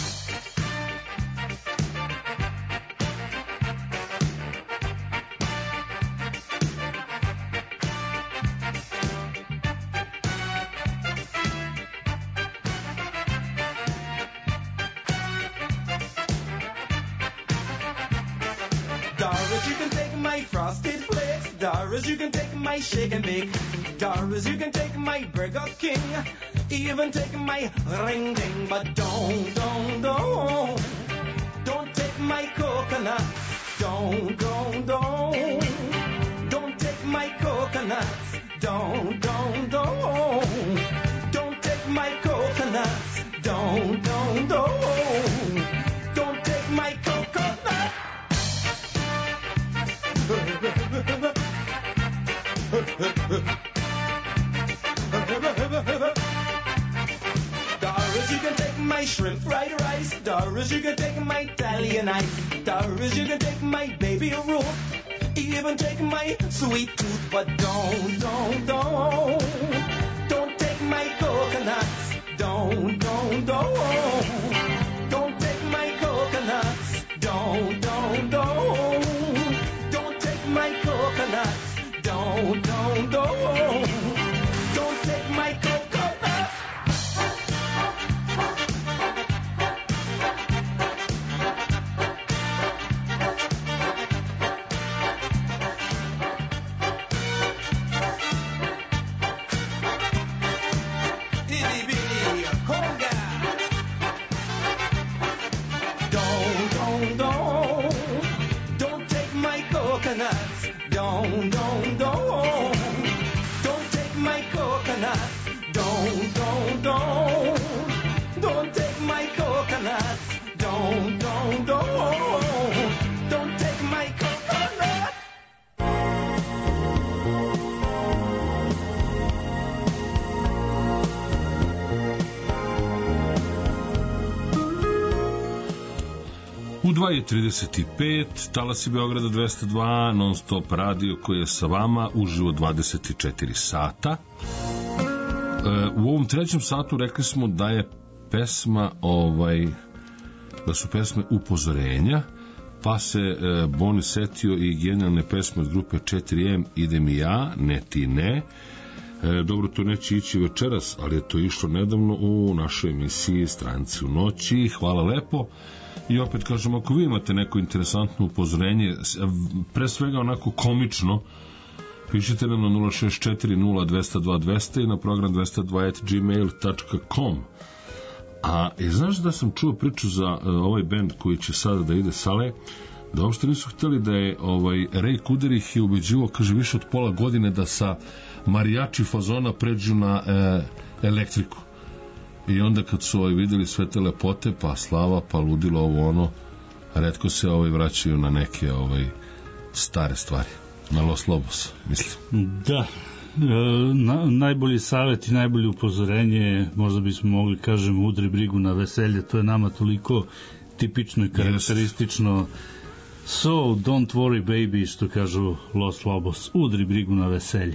Doris, you can take my frosted flakes. Doris, you can take my shake and bake. Doris, you can take my Burger King. Even take my ring ding. But don't, don't, don't. Don't take my coconut. Don't, don't, don't. Don't take my coconuts. Don't, don't, don't. Don't take my coconuts. Don't, don't, don't. Don't take my coconut. Doris, you can take my shrimp fried rice. Doris, you can take my Italian ice. Doris, you can take my baby Ruth. Even take my sweet tooth. But don't, don't, don't. Don't take my coconuts. Don't, don't, don't. Don't take my coconuts. Don't, don't, don't. Don't take my coconuts. Don't, don't, don't. Don't take my coconuts. Itty bitty conga. Don't, don't, don't. Don't take my coconuts. Don't, don't, don't. Don't take my coconuts. Don't, don't, don't. Don't take my coconuts. Don't, don't, don't. Don't take my coconuts.
U dva je trideset pet, talasi Beograda dvesta dva, non stop radio koji je sa vama uživo dvadeset četiri sata. E, u ovom trećem satu rekli smo da je pesma, ovaj, da su pesme upozorenja, pa se e, Boni setio i genijalne pesme od grupe četiri em, Idem i ja, Ne ti ne. E, dobro, to neće ići večeras, ali je to išlo nedavno u našoj emisiji Stranci u noći. Hvala lepo. I opet kažem, ako vi imate neko interesantno upozorenje, pre svega onako komično, pišite nam na nula šest četiri nula dvesta dva dvesta i na program dvesta dva at gmail dot com. A i znaš da sam čuo priču za uh, ovaj bend koji će sada da ide sale, da uopšte nisu hteli da je ovaj, Ray Cooder ih je ubeđivo, kaže, više od pola godine da sa marijači fazona pređu na uh, elektriku. I onda kad su ovaj videli sve te lepote, pa slava, pa ludilo ovo ono, retko se ovaj vraćaju na neke ovaj stare stvari. Na Los Lobos, mislim.
Da. E, na, najbolji savjet i najbolje upozorenje, možda bismo mogli kažem, udri brigu na veselje, to je nama toliko tipično i karakteristično. So, don't worry baby, što kažu Los Lobos, udri brigu na veselje.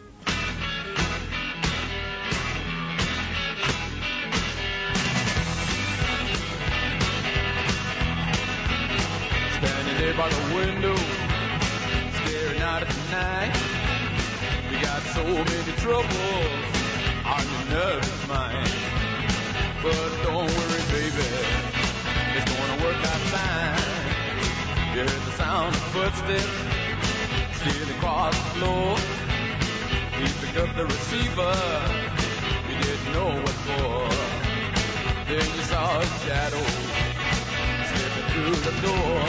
By the window, staring out at the night. You got so many troubles on your nervous mind. But don't worry, baby, it's gonna work out fine. You heard the sound of footsteps stealing across the floor. You picked up the receiver, you didn't know what for. Then you saw a shadow slipping through the door.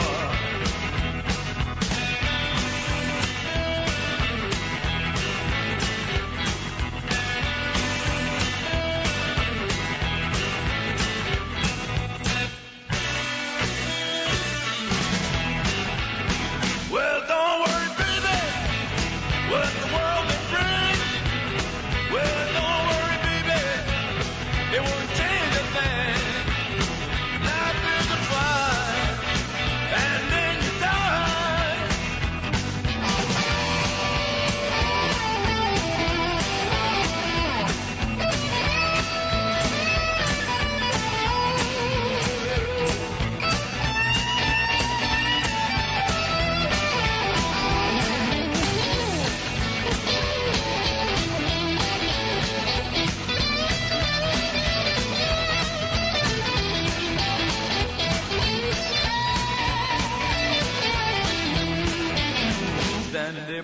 And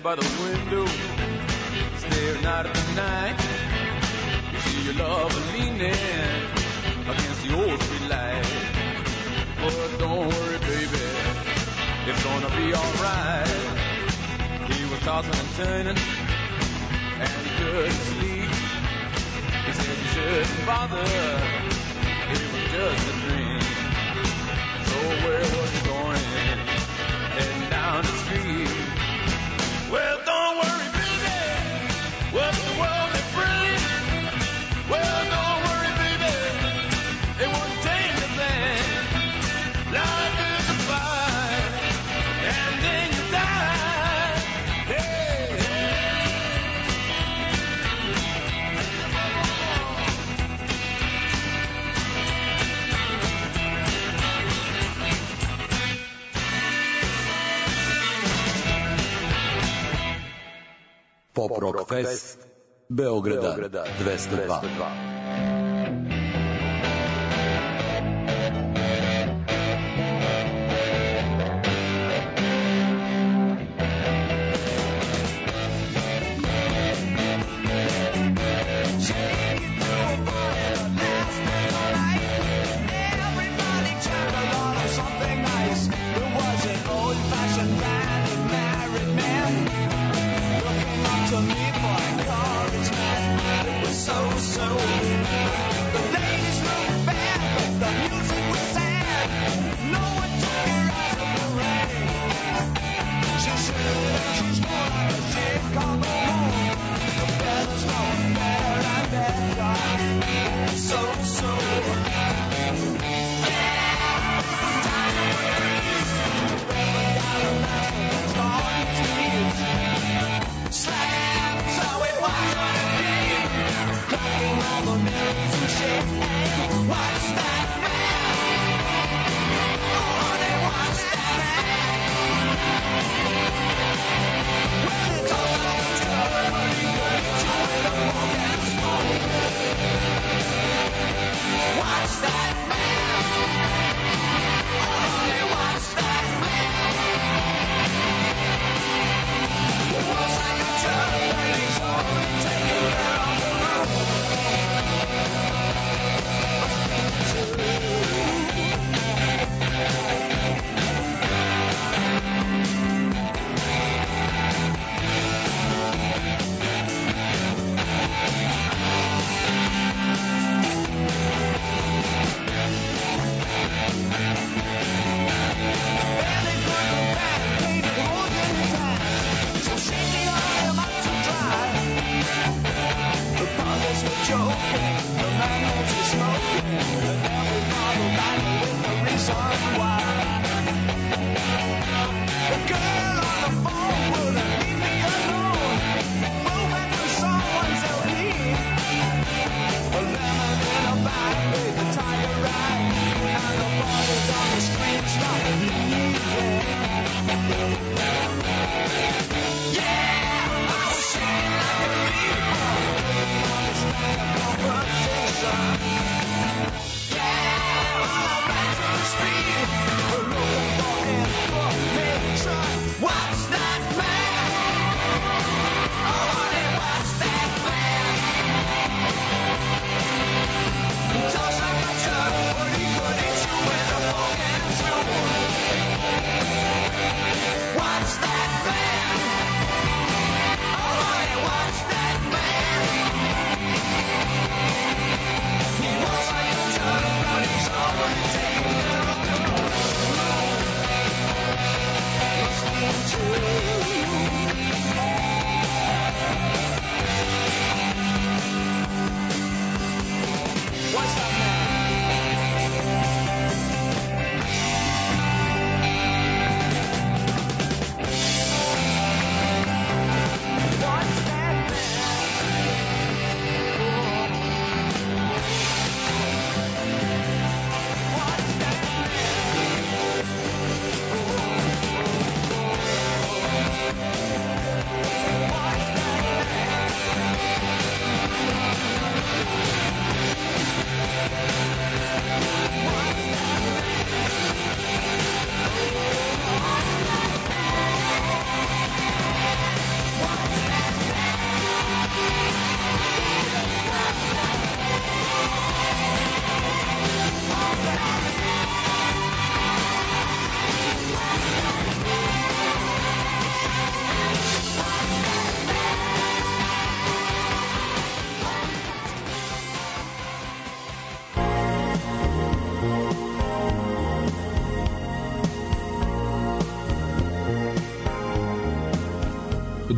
by the window, staring out at the night. You see your lover leaning against the old street light. But don't worry, baby, it's gonna be alright. He was tossing and turning, and he couldn't sleep. He said you shouldn't bother, it was just a dream. So where was he going? Heading down the street. Well, don't worry, baby, what the world may bring. Well, don't worry, baby, it won't change a thing. Life is a fight, and then you die. Hey, hey.
Pop Rock Fest Beograda dvesta dva.
To me for encouragement, it was so, so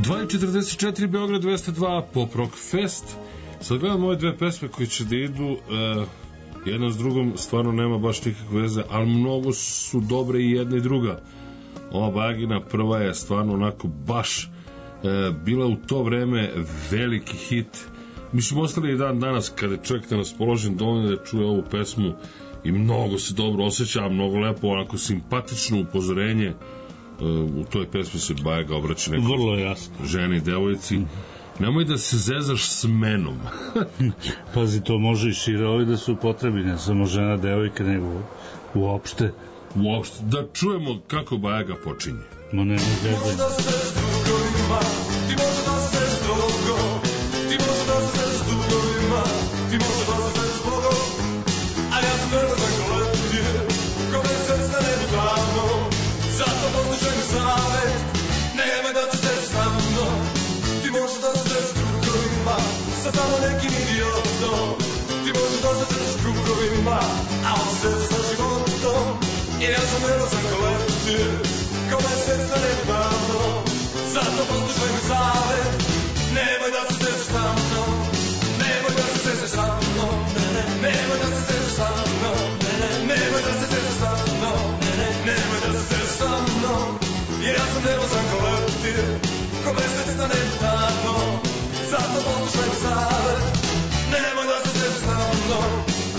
dva četrdeset četiri Beograd dvesta dva Pop Rock Fest. Sad gledam ove dve pesme koje će da idu, uh, jedna s drugom stvarno nema baš nikakve veze, ali mnogo su dobre i jedna i druga. Ova Bagina prva je stvarno onako baš uh, bila u to vreme veliki hit. Mislim, ostali i dan danas kada je čovjek na raspoložen dovoljno da čuje ovu pesmu i mnogo se dobro osjeća, mnogo lepo, onako simpatično upozorenje. U toj pesmi se Bajaga obraća nekoj
vrlo jasno
ženi, devojci. Nemoj da se zezaš s menom.
Pazi, to može i šire ovi da su potrebi, ne samo žena, devojka, nego uopšte.
Uopšte. Da čujemo kako Bajaga počinje.
Ma ne, ne zezaj.
Ti možda se s drugovima, ti možda se s drogom, ti možda se s dugovima, ti možda se s Bogom, a ja sam nervozan ko letije, ko mesec na nebu davno. Zato poslušaj mi savjet, nemoj da ti se sa mnom. Ti možeš da se s krugovima, sa tamo nekim idiotom. Ti možeš da se s krugovima, a on se sa životom. Jer ja sam nervozan ko letije, ko mesec na nebu davno. Zato poslušaj mi savjet, nemoj da se sa mnom. Nemoj da se sa mnom, nemoj da se sa mnom, nemoj da se sa mnom, nemoj da se sa mnom, jer ja sam nervozan ko leptir, ko mesec na nebu davno. Zato poslušaj mi savjet, nemoj da se sa mnom.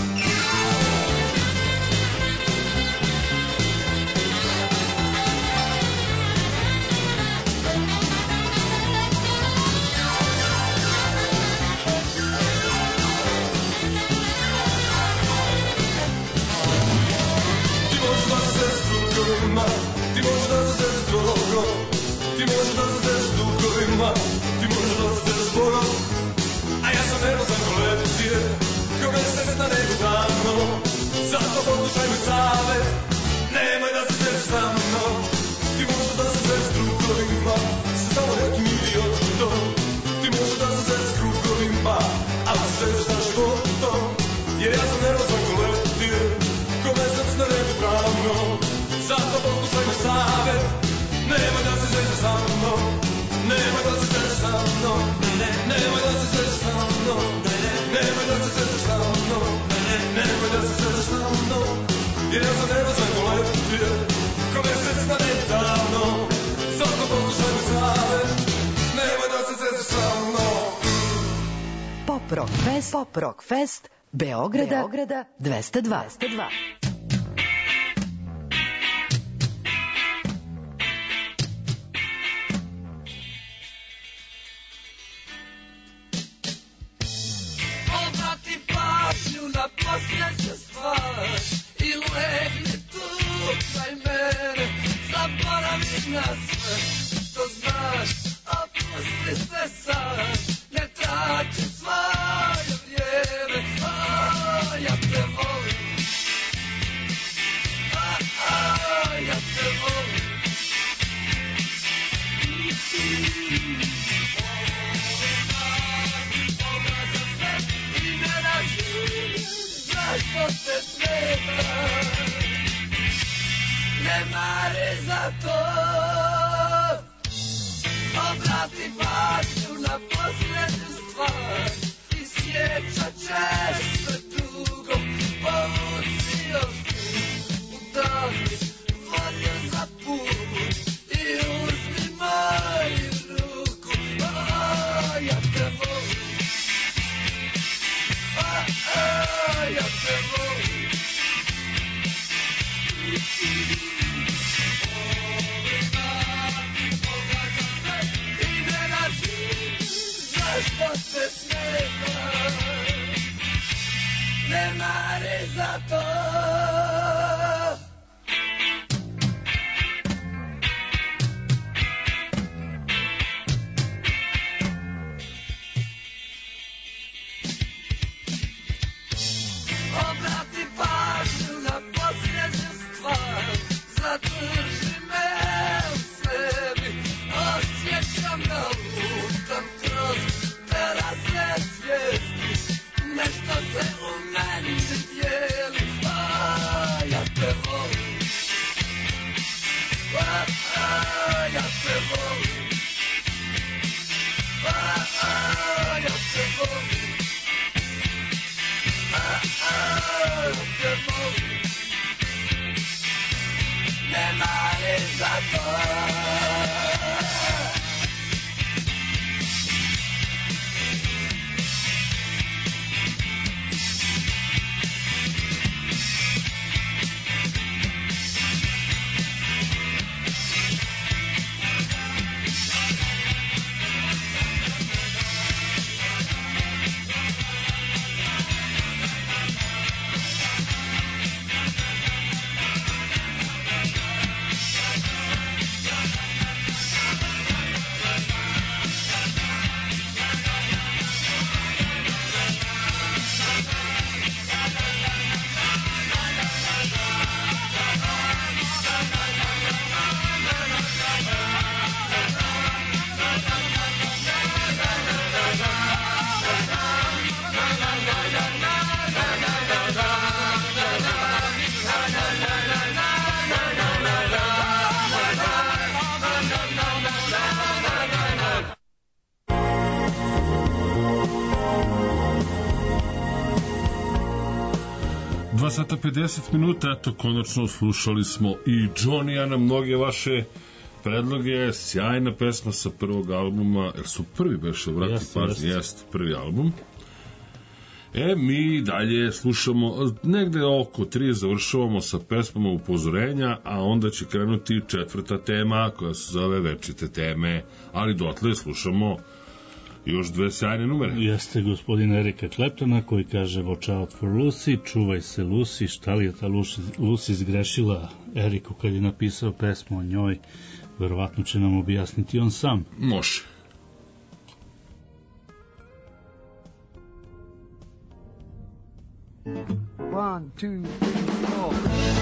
Ti možeš da se s drogom, ti možeš da se s dugovima, ti možeš da se s Bogom, a ja sam nervozan ko leptir, ko mesec na nebu davno. Zato poslušaj mi savjet, nemoj da se sa mnom. Ti možeš da se s drugovima, sa samo nekim idiotom. Ti možeš da se s drugovima, ali se sa životom. Jer ja sam nervozan ko leptir, ko mesec na nebu davno. Zato poslušaj mi savjet, nemoj da se zeze sa mnom, nemoj da se zeze sa mnom, nemoj da se zeze sa mnom, nemoj da se zeze sa mnom, nemoj da se zeze sa mnom, jer ja sam nervozan ko leptir, ko mesec na nebu davno. Zato poslušaj mi savjet, nemoj da se zeze sa mnom.
Pop Rock Fest, Pop Rock Fest, Beograda, Beograda dvesta dva.
Posljednja stvar i legni tu kraj mene, zaboravi na sve što znaš, opusti se sad, ne trači svoje vrijeme. O, ja te volim, o, o, ja te volim. Zašto te smeta, ne mari za to. Obrati pažnju na posljednju stvar i sjećat ćeš se dugo. Povuci oči, udahni volju za put i uzmi moju ruku. O, ja te volim. Oh, ja te volim. Ove dani pogađa sve i ne razumim zašto te smeta. Ne mari za to. Obrati pažnju na posljednju stvar, zadrži me u sebi, osjećam da lutam kroz te razne svijesti, nešto se u meni dijeli.
dva sata pedeset minuta, eto, konačno slušali smo i Johnny-a na mnoge vaše predloge, sjajna pesma sa prvog albuma, jer su prvi beše, vrati
Jest,
pažnje,
jest.
jest prvi album. E, mi dalje slušamo, negde oko tri završavamo sa pesmama upozorenja, a onda će krenuti četvrta tema koja se zove Večite teme, ali dotle slušamo još dve sjajne numere.
Jeste gospodin Erika Claptona koji kaže Watch out for Lucy, čuvaj se Lucy, šta li je ta Lucy, Lucy zgrešila Eriku kad je napisao pesmu o njoj, verovatno će nam objasniti on sam.
Može.
One, two, three, four.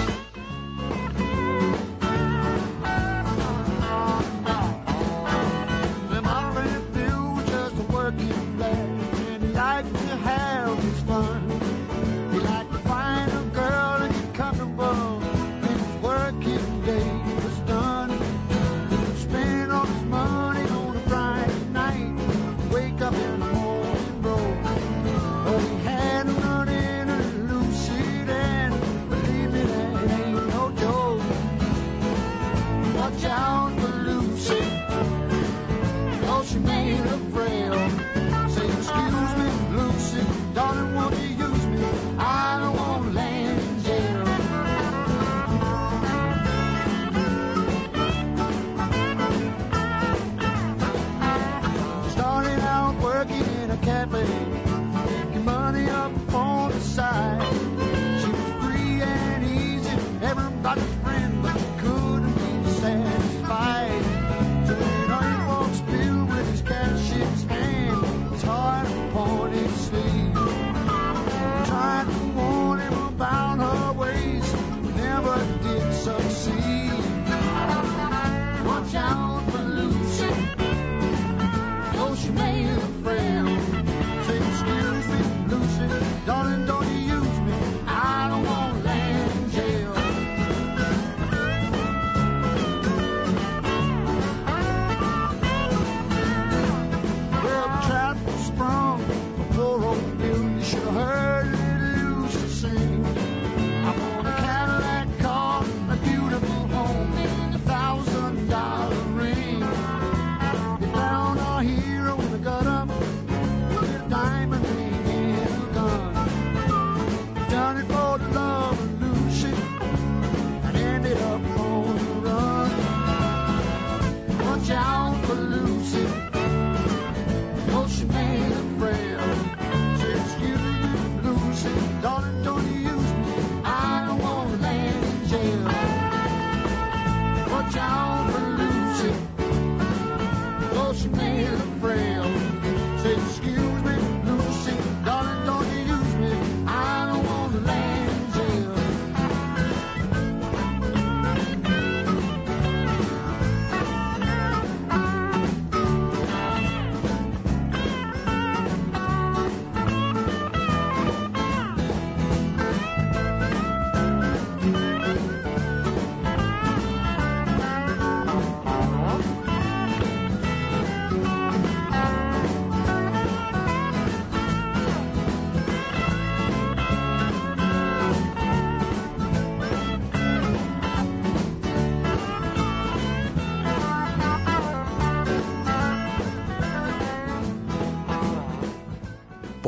Them already knew just a working lad, and he liked to have his fun. He liked to find a girl and get comfortable when his working day was done. He'd spend all his money on a Friday night, wake up in the morning broke. Oh, he had a run in a lucid and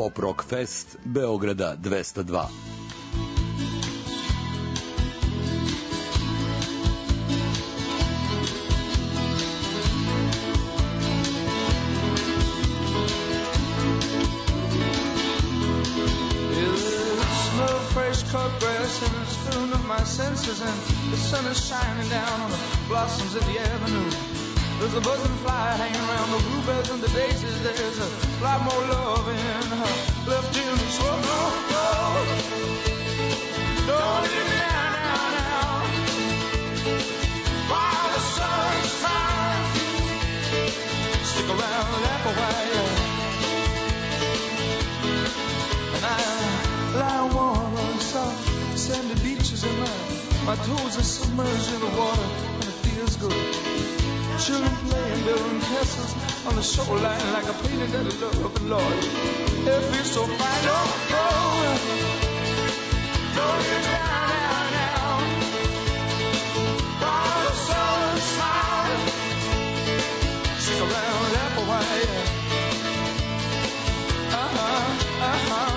Pop Rock Fest Beograda dvesta dva.
Cut grass and it's filling up my senses, and the sun is shining down on the blossoms of the avenue. There's a buzzing fly hanging around the bluebells and the daisies. There's a lot more love in her left in this world. Don't go, don't leave me now, now, now. While the sun's trying, stick around, laugh a while, and I lie warm. Soft sandy beaches and my, my toes are submerged in the water and it feels good. Children playing, building castles on the shoreline like a painting that I love, and Lord, it feels so fine. Don't go, don't leave me down, down, down. While the sun's shining, stick around, laugh a while. Uh-huh, uh-huh.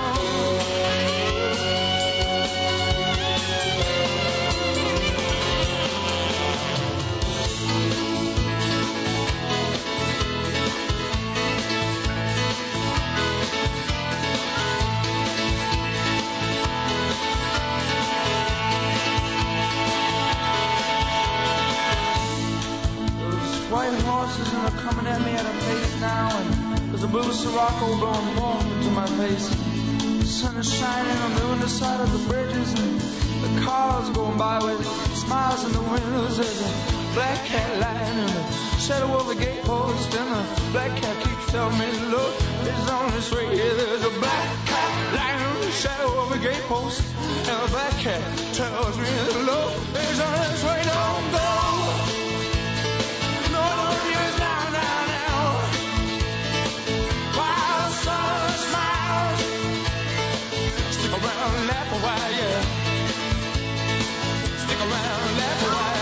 White horses and they're coming at me at a pace now, and there's a blue Sirocco blowing warm into my face. The sun is shining on the underside of the bridges, and the cars are going by with smiles in the windows. There's a black cat lying in the shadow of the gatepost, and the black cat keeps telling me, look, it's on its way. There's a black cat lying in the shadow of the gatepost, and the black cat tells me, look, it's on its way. Don't go. Laugh a while, yeah. Stick around, laugh a while.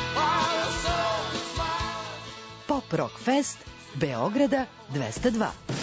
Pop Rock Fest Beograda dvesta dva.